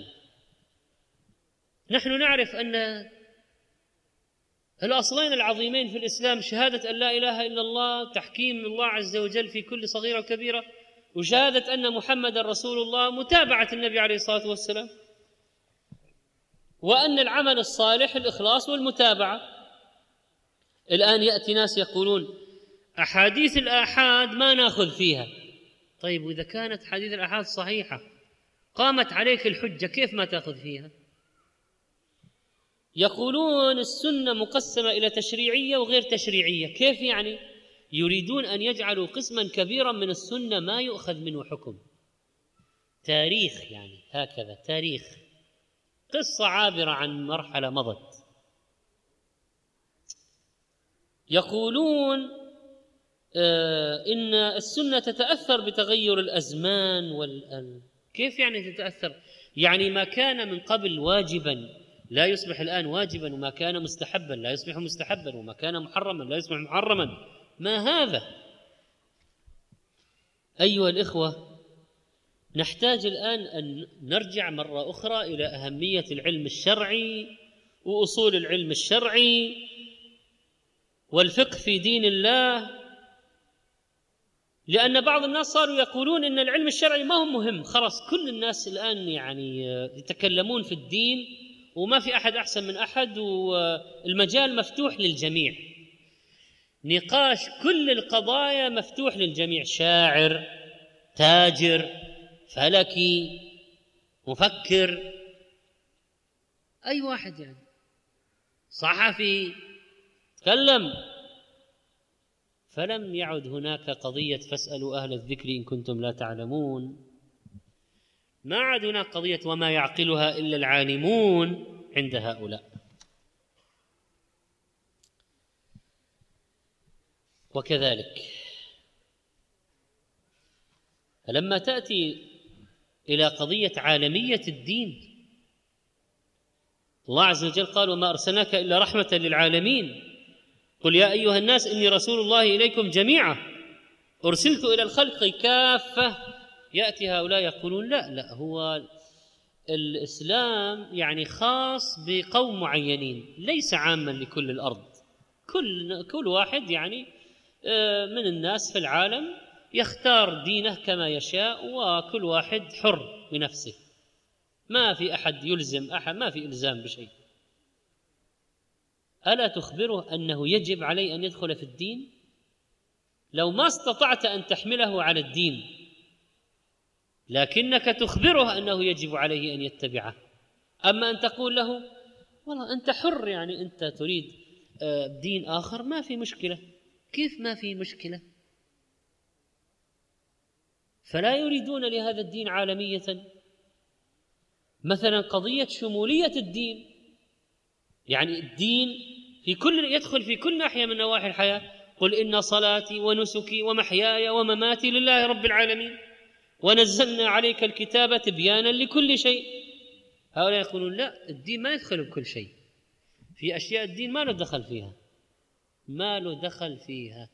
نحن نعرف أن الأصلين العظيمين في الإسلام شهادة أن لا إله إلا الله، تحكيم الله عز وجل في كل صغيرة وكبيرة، وشهادة أن محمد رسول الله، متابعة النبي عليه الصلاة والسلام، وأن العمل الصالح الإخلاص والمتابعة. الآن يأتي ناس يقولون أحاديث الآحاد ما نأخذ فيها. طيب وإذا كانت حديث الآحاد صحيحة قامت عليك الحجة، كيف ما تأخذ فيها؟ يقولون السنة مقسمة إلى تشريعية وغير تشريعية. كيف يعني؟ يريدون أن يجعلوا قسما كبيرا من السنة ما يؤخذ منه حكم. تاريخ يعني، هكذا تاريخ، قصة عابرة عن مرحلة مضت. يقولون آه إن السنة تتأثر بتغير الأزمان وال... كيف يعني تتأثر؟ يعني ما كان من قبل واجبا لا يصبح الآن واجبا، وما كان مستحبا لا يصبح مستحبا، وما كان محرما لا يصبح محرما. ما هذا؟ أيها الإخوة، نحتاج الآن أن نرجع مرة أخرى إلى أهمية العلم الشرعي وأصول العلم الشرعي والفقه في دين الله، لأن بعض الناس صاروا يقولون إن العلم الشرعي ما هو مهم، خلاص كل الناس الآن يعني يتكلمون في الدين وما في أحد أحسن من أحد والمجال مفتوح للجميع، نقاش كل القضايا مفتوح للجميع، شاعر، تاجر، فلكي، مفكر، أي واحد يعني، صحفي، تكلم. فلم يعد هناك قضية فاسألوا أهل الذكر إن كنتم لا تعلمون، ما عاد هناك قضية وما يعقلها إلا العالمون عند هؤلاء. وكذلك فلما تأتي إلى قضية عالمية الدين، الله عز وجل قال وما أرسلناك إلا رحمة للعالمين، قل يا أيها الناس إني رسول الله إليكم جميعا أرسلت إلى الخلق كافة. يأتي هؤلاء يقولون لا لا هو الإسلام يعني خاص بقوم معينين، ليس عاما لكل الأرض، كل كل واحد يعني من الناس في العالم يختار دينه كما يشاء، وكل واحد حر بنفسه، ما في أحد يلزم أحد، ما في إلزام بشيء. ألا تخبره أنه يجب عليه أن يدخل في الدين؟ لو ما استطعت أن تحمله على الدين لكنك تخبره أنه يجب عليه أن يتبعه. أما أن تقول له والله أنت حر، يعني أنت تريد دين آخر ما في مشكلة. كيف ما في مشكلة؟ فلا يريدون لهذا الدين عالمية. مثلا قضية شمولية الدين، يعني الدين في كل يدخل في كل ناحية من نواحي الحياة. قل إن صلاتي ونسكي ومحياي ومماتي لله رب العالمين ونزلنا عليك الكتاب تبيانا لكل شيء. هؤلاء يقولون لا، الدين ما يدخل بكل شيء، في أشياء الدين ما له دخل فيها، ما له دخل فيها.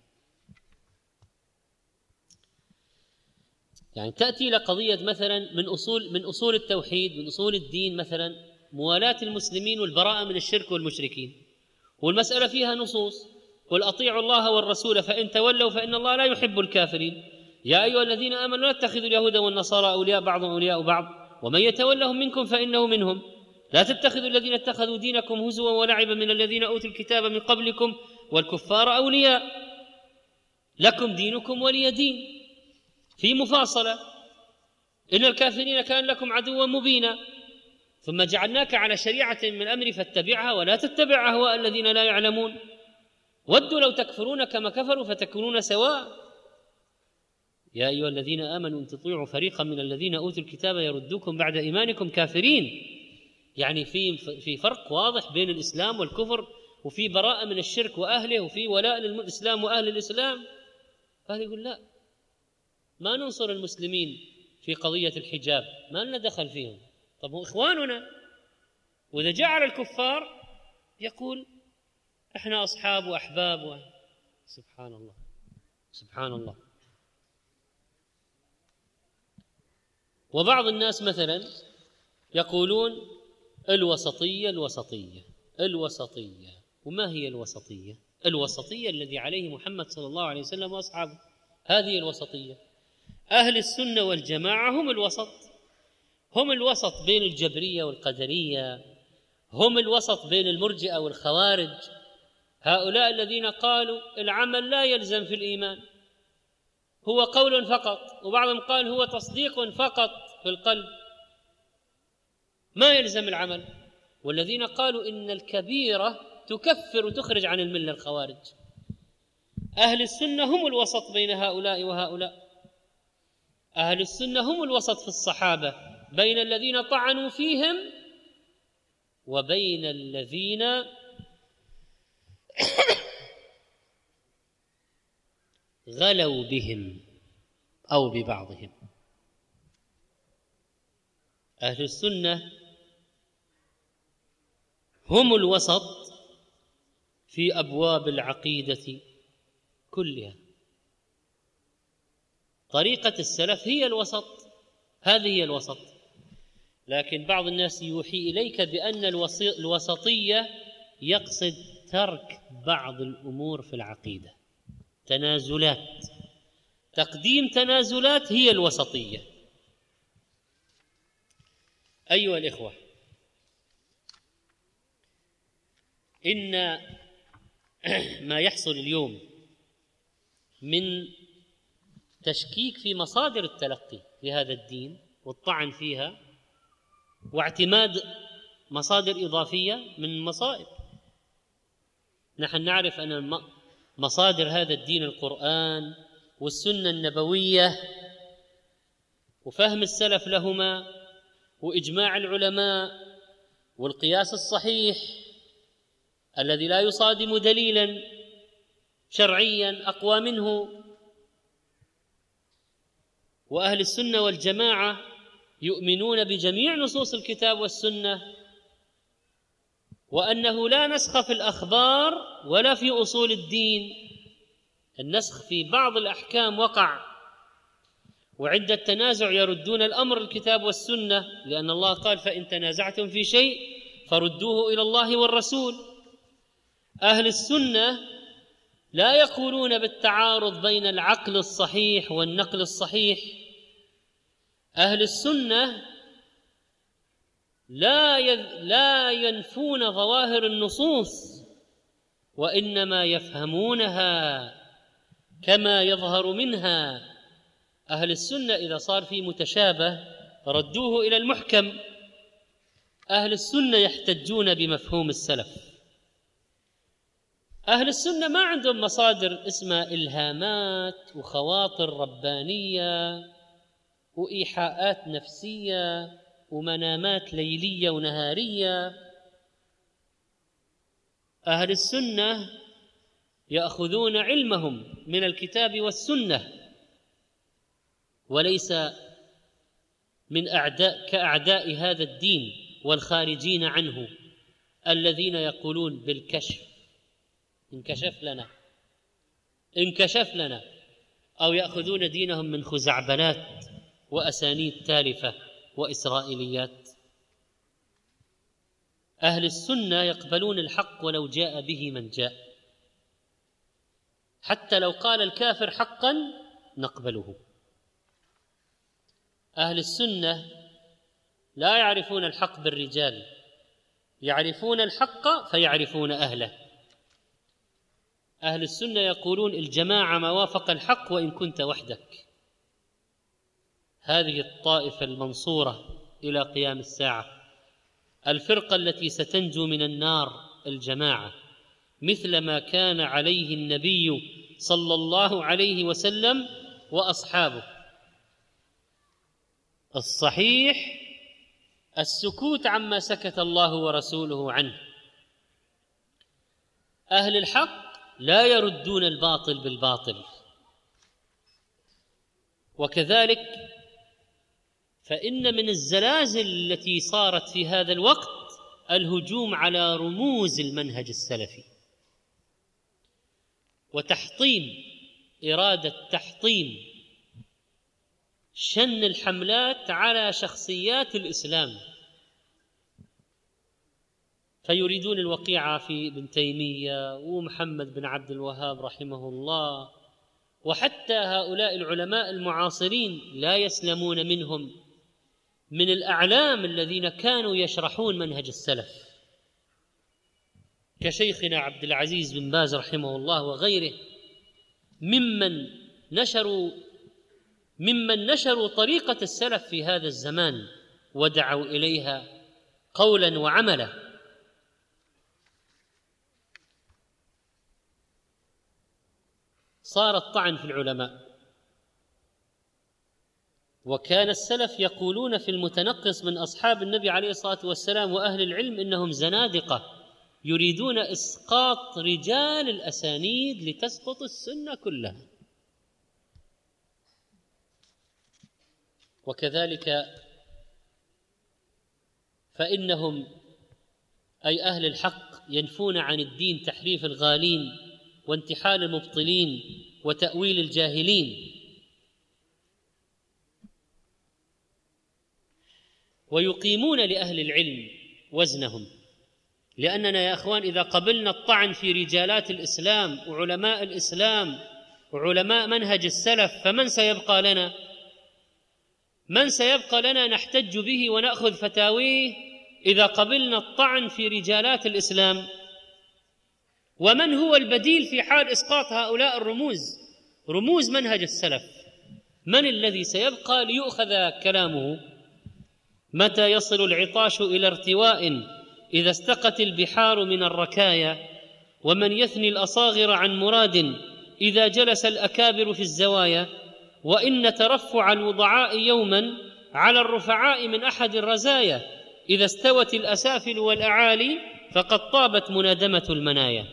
يعني تأتي لقضية مثلا من أصول من أصول التوحيد، من أصول الدين، مثلا موالاة المسلمين والبراءة من الشرك والمشركين، والمسألة فيها نصوص: قل أطيعوا الله والرسول فإن تولوا فإن الله لا يحب الكافرين، يا أيها الذين آمنوا لا تتخذوا اليهود والنصارى أولياء بعضهم أولياء بعض ومن يتولهم منكم فإنه منهم، لا تتخذوا الذين اتخذوا دينكم هزوا ولعبا من الذين أوتوا الكتاب من قبلكم والكفار أولياء لكم دينكم ولي دين. في مفاصلة: إن الكافرين كان لكم عدوا مبينا ثم جعلناك على شريعة من الأمر فاتبعها ولا تتبع أهواء الذين لا يعلمون ودوا لو تكفرون كما كفروا فتكونون سواء، يا أيها الذين آمنوا إن تطيعوا فريقا من الذين أوتوا الكتاب يردوكم بعد إيمانكم كافرين. يعني في في فرق واضح بين الإسلام والكفر، وفي براءة من الشرك وأهله، وفي ولاء للإسلام وأهل الإسلام. فهذا يقول لا، ما ننصر المسلمين في قضية الحجاب، ما لنا دخل فيهم. طب هم إخواننا. وإذا جاء على الكفار يقول إحنا أصحاب وأحباب و... سبحان الله سبحان الله. وبعض الناس مثلا يقولون الوسطية الوسطية الوسطية. وما هي الوسطية؟ الوسطية الذي عليه محمد صلى الله عليه وسلم وأصحابه، هذه الوسطية. أهل السنة والجماعة هم الوسط، هم الوسط بين الجبرية والقدرية، هم الوسط بين المرجئة والخوارج. هؤلاء الذين قالوا العمل لا يلزم في الإيمان، هو قول فقط، وبعضهم قال هو تصديق فقط في القلب ما يلزم العمل. والذين قالوا إن الكبيرة تكفر وتخرج عن الملة، الخوارج. أهل السنة هم الوسط بين هؤلاء وهؤلاء. أهل السنة هم الوسط في الصحابة بين الذين طعنوا فيهم وبين الذين غلوا بهم أو ببعضهم. أهل السنة هم الوسط في أبواب العقيدة كلها. طريقة السلف هي الوسط، هذه هي الوسط. لكن بعض الناس يوحي إليك بأن الوسطية يقصد ترك بعض الأمور في العقيدة، تنازلات، تقديم تنازلات هي الوسطية. أيها الإخوة، إن ما يحصل اليوم من تشكيك في مصادر التلقي في هذا الدين والطعن فيها واعتماد مصادر إضافية من مصائب. نحن نعرف أن مصادر هذا الدين القرآن والسنة النبوية وفهم السلف لهما وإجماع العلماء والقياس الصحيح الذي لا يصادم دليلا شرعيا أقوى منه. وأهل السنة والجماعة يؤمنون بجميع نصوص الكتاب والسنة، وأنه لا نسخ في الأخبار ولا في أصول الدين. النسخ في بعض الأحكام وقع، وعند التنازع يردون الأمر الكتاب والسنة، لأن الله قال فإن تنازعتم في شيء فردوه إلى الله والرسول. أهل السنة لا يقولون بالتعارض بين العقل الصحيح والنقل الصحيح. أهل السنة لا لا ينفون ظواهر النصوص وإنما يفهمونها كما يظهر منها. أهل السنة إذا صار في متشابه ردوه إلى المحكم. أهل السنة يحتجون بمفهوم السلف. أهل السنة ما عندهم مصادر اسمها إلهامات وخواطر ربانية وإيحاءات نفسية ومنامات ليلية ونهارية. أهل السنة يأخذون علمهم من الكتاب والسنة، وليس من أعداء كأعداء هذا الدين والخارجين عنه الذين يقولون بالكشف، انكشف لنا انكشف لنا، أو يأخذون دينهم من خزعبلات وأسانيد تالفة وإسرائيليات. أهل السنة يقبلون الحق ولو جاء به من جاء، حتى لو قال الكافر حقا نقبله. أهل السنة لا يعرفون الحق بالرجال، يعرفون الحق فيعرفون أهله. أهل السنة يقولون الجماعة ما وافق الحق وإن كنت وحدك. هذه الطائفة المنصورة إلى قيام الساعة، الفرقة التي ستنجو من النار الجماعة، مثل ما كان عليه النبي صلى الله عليه وسلم وأصحابه. الصحيح السكوت عما سكت الله ورسوله عنه. أهل الحق لا يردون الباطل بالباطل. وكذلك فإن من الزلازل التي صارت في هذا الوقت الهجوم على رموز المنهج السلفي وتحطيم، إرادة تحطيم، شن الحملات على شخصيات الإسلام، فيريدون الوقيعة في ابن تيمية ومحمد بن عبد الوهاب رحمه الله، وحتى هؤلاء العلماء المعاصرين لا يسلمون منهم، من الأعلام الذين كانوا يشرحون منهج السلف كشيخنا عبد العزيز بن باز رحمه الله وغيره، ممن نشروا ممن نشروا طريقة السلف في هذا الزمان ودعوا إليها قولا وعملا. صار الطعن في العلماء، وكان السلف يقولون في المتنقص من أصحاب النبي عليه الصلاة والسلام وأهل العلم إنهم زنادقة يريدون إسقاط رجال الأسانيد لتسقط السنة كلها. وكذلك فإنهم أي أهل الحق ينفون عن الدين تحريف الغالين وانتحال المبطلين وتأويل الجاهلين، ويقيمون لأهل العلم وزنهم. لأننا يا أخوان إذا قبلنا الطعن في رجالات الإسلام وعلماء الإسلام وعلماء منهج السلف، فمن سيبقى لنا؟ من سيبقى لنا نحتج به ونأخذ فتاويه إذا قبلنا الطعن في رجالات الإسلام؟ ومن هو البديل في حال إسقاط هؤلاء الرموز، رموز منهج السلف؟ من الذي سيبقى ليؤخذ كلامه؟ متى يصل العطاش إلى ارتواء إذا استقت البحار من الركايا؟ ومن يثني الأصاغر عن مراد إذا جلس الأكابر في الزوايا؟ وإن ترفع الوضعاء يوما على الرفعاء من أحد الرزايا، إذا استوت الأسافل والأعالي فقد طابت منادمة المنايا.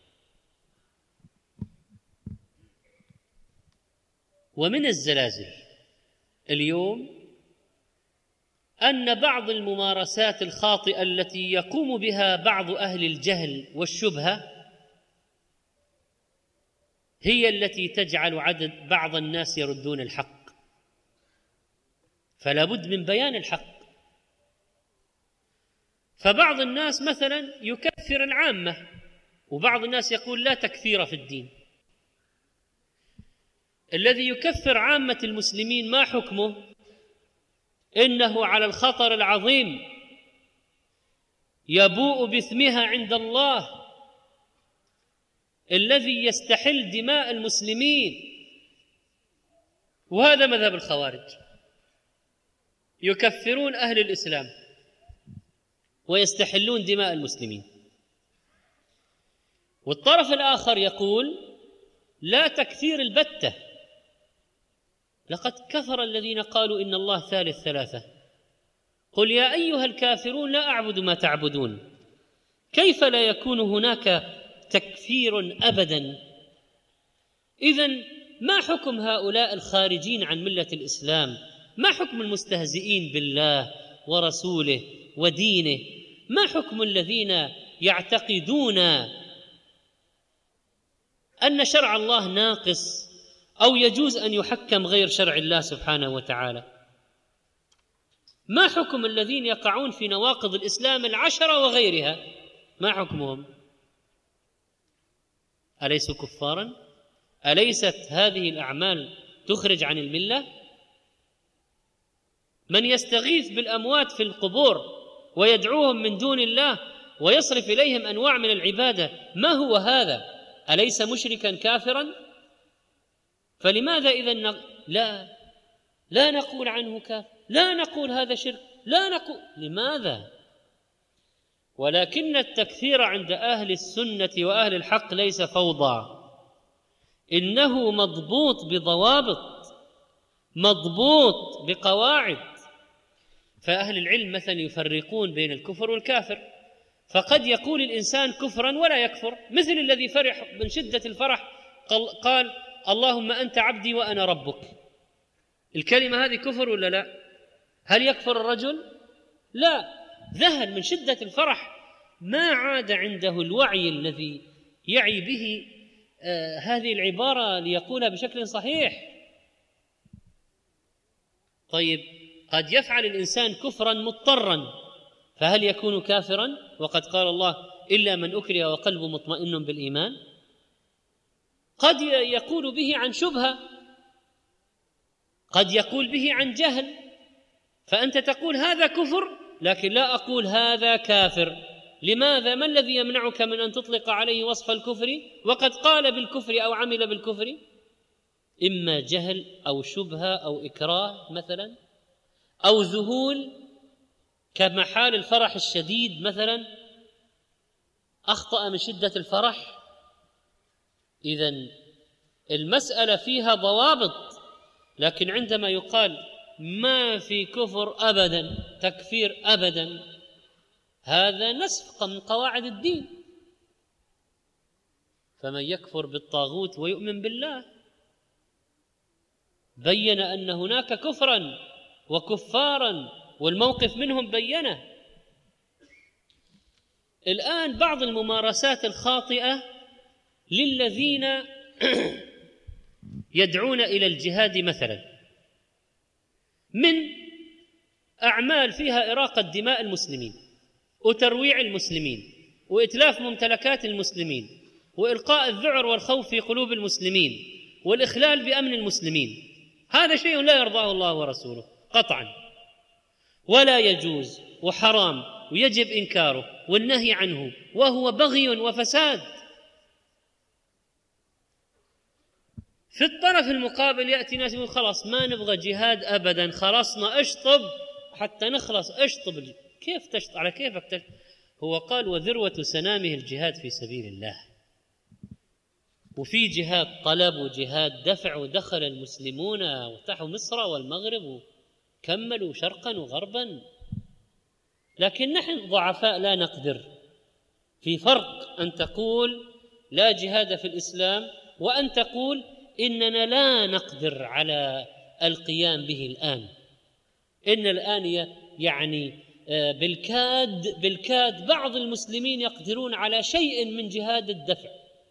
ومن الزلازل اليوم أن بعض الممارسات الخاطئة التي يقوم بها بعض أهل الجهل والشبهة هي التي تجعل عدد بعض الناس يردون الحق. فلا بد من بيان الحق. فبعض الناس مثلا يكفر العامة، وبعض الناس يقول لا تكفير في الدين. الذي يكفر عامة المسلمين ما حكمه؟ إنه على الخطر العظيم يبوء باسمها عند الله، الذي يستحل دماء المسلمين، وهذا مذهب الخوارج، يكفرون أهل الإسلام ويستحلون دماء المسلمين. والطرف الآخر يقول لا تكفير البتة، لقد كفر الذين قالوا إن الله ثالث ثلاثة، قل يا أيها الكافرون لا أعبد ما تعبدون. كيف لا يكون هناك تكفير أبدا؟ إذن ما حكم هؤلاء الخارجين عن ملة الإسلام؟ ما حكم المستهزئين بالله ورسوله ودينه؟ ما حكم الذين يعتقدون أن شرع الله ناقص أو يجوز أن يحكم غير شرع الله سبحانه وتعالى؟ ما حكم الذين يقعون في نواقض الإسلام العشرة وغيرها؟ ما حكمهم؟ أليسوا كفارا؟ أليست هذه الأعمال تخرج عن الملة؟ من يستغيث بالأموات في القبور ويدعوهم من دون الله ويصرف إليهم أنواع من العبادة، ما هو هذا؟ أليس مشركا كافرا؟ فلماذا إذن لا لا نقول عنه كافر، لا نقول هذا شرك، لا نقول لماذا؟ ولكن التكفير عند أهل السنة وأهل الحق ليس فوضى، إنه مضبوط بضوابط، مضبوط بقواعد. فأهل العلم مثلا يفرقون بين الكفر والكافر، فقد يقول الإنسان كفرا ولا يكفر، مثل الذي فرح من شدة الفرح قال اللهم أنت عبدي وأنا ربك. الكلمة هذه كفر ولا لا؟ هل يكفر الرجل؟ لا، ذهل من شدة الفرح، ما عاد عنده الوعي الذي يعي به آه هذه العبارة ليقولها بشكل صحيح. طيب قد يفعل الإنسان كفرا مضطرا، فهل يكون كافرا؟ وقد قال الله إلا من أكره وقلبه مطمئن بالإيمان. قد يقول به عن شبهة، قد يقول به عن جهل، فأنت تقول هذا كفر لكن لا أقول هذا كافر. لماذا؟ ما الذي يمنعك من أن تطلق عليه وصف الكفر وقد قال بالكفر أو عمل بالكفر؟ إما جهل أو شبهة أو إكراه مثلا، أو ذهول كمحال الفرح الشديد مثلا، أخطأ من شدة الفرح. إذن المسألة فيها ضوابط، لكن عندما يقال ما في كفر أبدا، تكفير أبدا، هذا نسف من قواعد الدين. فمن يكفر بالطاغوت ويؤمن بالله بين أن هناك كفرا وكفارا، والموقف منهم بينه. الآن بعض الممارسات الخاطئة للذين يدعون إلى الجهاد مثلا، من أعمال فيها إراقة دماء المسلمين وترويع المسلمين وإتلاف ممتلكات المسلمين وإلقاء الذعر والخوف في قلوب المسلمين والإخلال بأمن المسلمين، هذا شيء لا يرضاه الله ورسوله قطعا، ولا يجوز وحرام ويجب إنكاره والنهي عنه، وهو بغي وفساد. في الطرف المقابل يأتي ناس يقول خلاص ما نبغى جهاد أبدا، خلصنا اشطب حتى نخلص، اشطب. كيف تشطب؟ على كيفك تشطب؟ هو قال وذروة سنامه الجهاد في سبيل الله، وفي جهاد طلب وجهاد دفع، ودخل المسلمون وفتحوا مصر والمغرب وكملوا شرقا وغربا، لكن نحن ضعفاء لا نقدر. في فرق أن تقول لا جهاد في الإسلام وأن تقول إننا لا نقدر على القيام به الآن، إن الآن يعني بالكاد بالكاد بعض المسلمين يقدرون على شيء من جهاد الدفع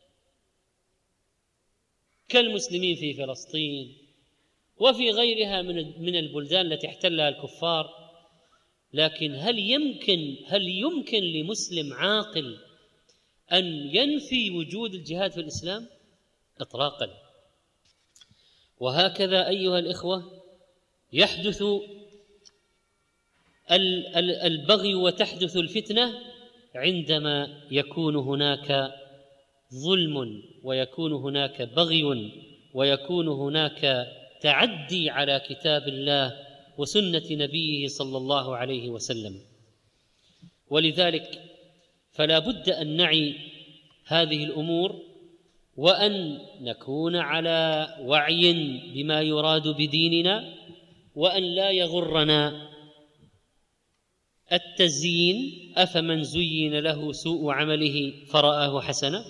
كالمسلمين في فلسطين وفي غيرها من من البلدان التي احتلها الكفار. لكن هل يمكن هل يمكن لمسلم عاقل أن ينفي وجود الجهاد في الإسلام؟ إطلاقا. وهكذا أيها الإخوة يحدث البغي وتحدث الفتنة عندما يكون هناك ظلم ويكون هناك بغي ويكون هناك تعدي على كتاب الله وسنة نبيه صلى الله عليه وسلم. ولذلك فلا بد أن نعي هذه الأمور وأن نكون على وعي بما يراد بديننا، وأن لا يغرنا التزيين. أفمن زين له سوء عمله فرآه حسنا.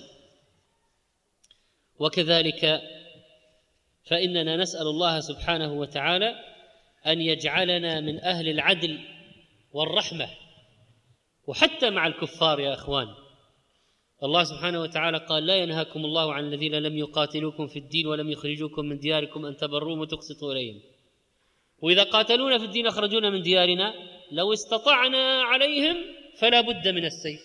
وكذلك فإننا نسأل الله سبحانه وتعالى أن يجعلنا من أهل العدل والرحمة، وحتى مع الكفار يا أخوان. الله سبحانه وتعالى قال: لا ينهاكم الله عن الذين لم يقاتلوكم في الدين ولم يخرجوكم من دياركم أن تبروهم وتقسطوا إليهم، وإذا قاتلونا في الدين أخرجونا من ديارنا لو استطعنا عليهم فلا بد من السيف.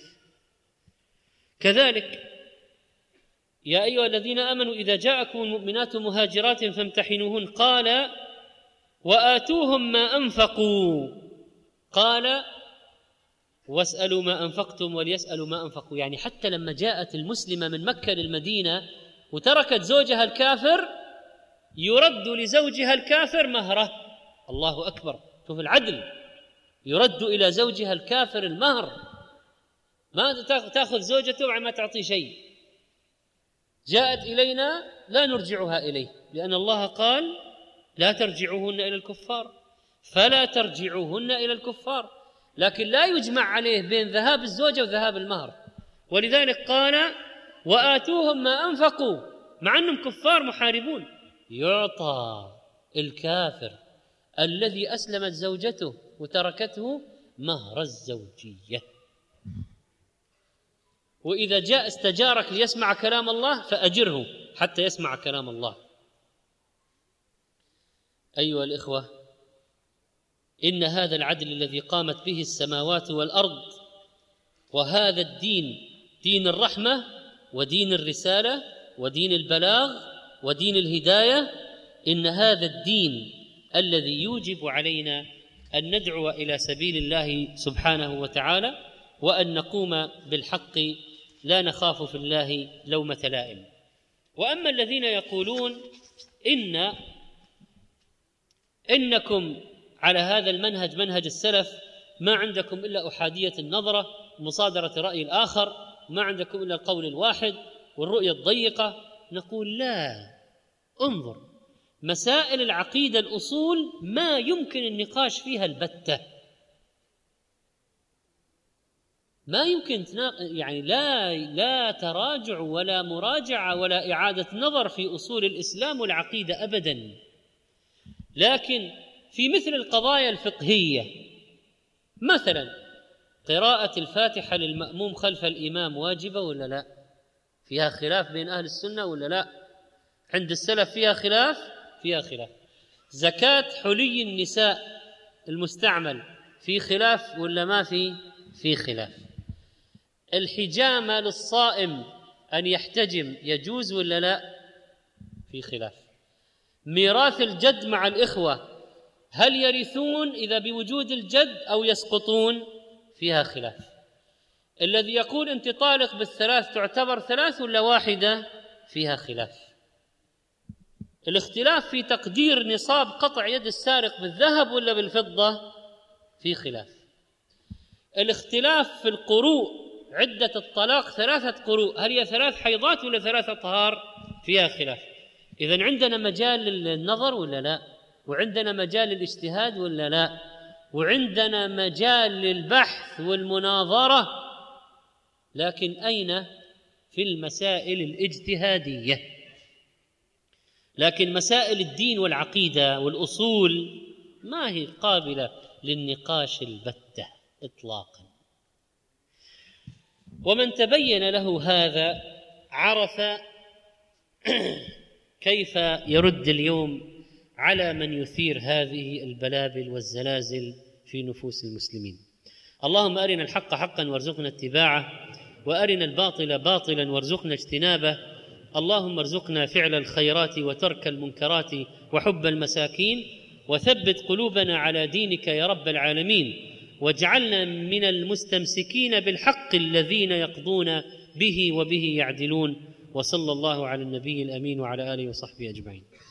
كذلك يا أيها الذين آمنوا إذا جاءكم المؤمنات مهاجرات فامتحنوهن، قال: وآتوهم ما أنفقوا، قال: واسألوا ما أنفقتم وليسألوا ما أنفقوا. يعني حتى لما جاءت المسلمة من مكة للمدينة وتركت زوجها الكافر يرد لزوجها الكافر مهره. الله أكبر، شوف العدل، يرد إلى زوجها الكافر المهر، ما تأخذ زوجته بعد ما تعطي شيء. جاءت إلينا لا نرجعها إليه، لأن الله قال: لا ترجعوهن إلى الكفار، فلا ترجعوهن إلى الكفار، لكن لا يجمع عليه بين ذهاب الزوجة وذهاب المهر. ولذلك قال: وآتوهم ما أنفقوا، مع أنهم كفار محاربون. يعطى الكافر الذي أسلمت زوجته وتركته مهر الزوجية. وإذا جاء استجارك ليسمع كلام الله فأجره حتى يسمع كلام الله. أيها الإخوة، إن هذا العدل الذي قامت به السماوات والأرض، وهذا الدين دين الرحمة ودين الرسالة ودين البلاغ ودين الهداية، إن هذا الدين الذي يوجب علينا أن ندعو إلى سبيل الله سبحانه وتعالى، وأن نقوم بالحق لا نخاف في الله لومة لائم. وأما الذين يقولون إن إنكم على هذا المنهج منهج السلف، ما عندكم إلا أحادية النظرة، مصادرة رأي الآخر، ما عندكم إلا القول الواحد والرؤية الضيقة، نقول لا، انظر، مسائل العقيدة الأصول ما يمكن النقاش فيها البتة، ما يمكن يعني لا لا تراجع ولا مراجعة ولا إعادة نظر في أصول الإسلام والعقيدة أبدا. لكن في مثل القضايا الفقهية، مثلا قراءة الفاتحة للمأموم خلف الإمام واجبة ولا لا؟ فيها خلاف بين أهل السنة ولا لا؟ عند السلف فيها خلاف، فيها خلاف. زكاة حلي النساء المستعمل في خلاف ولا ما في؟ في خلاف. الحجامة للصائم أن يحتجم يجوز ولا لا؟ في خلاف. ميراث الجد مع الإخوة، هل يرثون إذا بوجود الجد أو يسقطون؟ فيها خلاف. الذي يقول أنت طالق بالثلاث تعتبر ثلاث ولا واحدة؟ فيها خلاف. الاختلاف في تقدير نصاب قطع يد السارق بالذهب ولا بالفضة؟ في خلاف. الاختلاف في القروء، عدة الطلاق ثلاثة قروء، هل هي ثلاث حيضات ولا ثلاثة طهار؟ فيها خلاف. إذن عندنا مجال للنظر ولا لا؟ وعندنا مجال للاجتهاد ولا لا؟ وعندنا مجال للبحث والمناظرة، لكن أين؟ في المسائل الاجتهادية. لكن مسائل الدين والعقيدة والأصول ما هي قابلة للنقاش البتة إطلاقا. ومن تبين له هذا عرف كيف يرد اليوم على من يثير هذه البلابل والزلازل في نفوس المسلمين. اللهم أرنا الحق حقا وارزقنا اتباعه، وأرنا الباطل باطلا وارزقنا اجتنابه. اللهم ارزقنا فعل الخيرات وترك المنكرات وحب المساكين، وثبت قلوبنا على دينك يا رب العالمين، واجعلنا من المستمسكين بالحق الذين يقضون به وبه يعدلون. وصلى الله على النبي الأمين وعلى آله وصحبه أجمعين.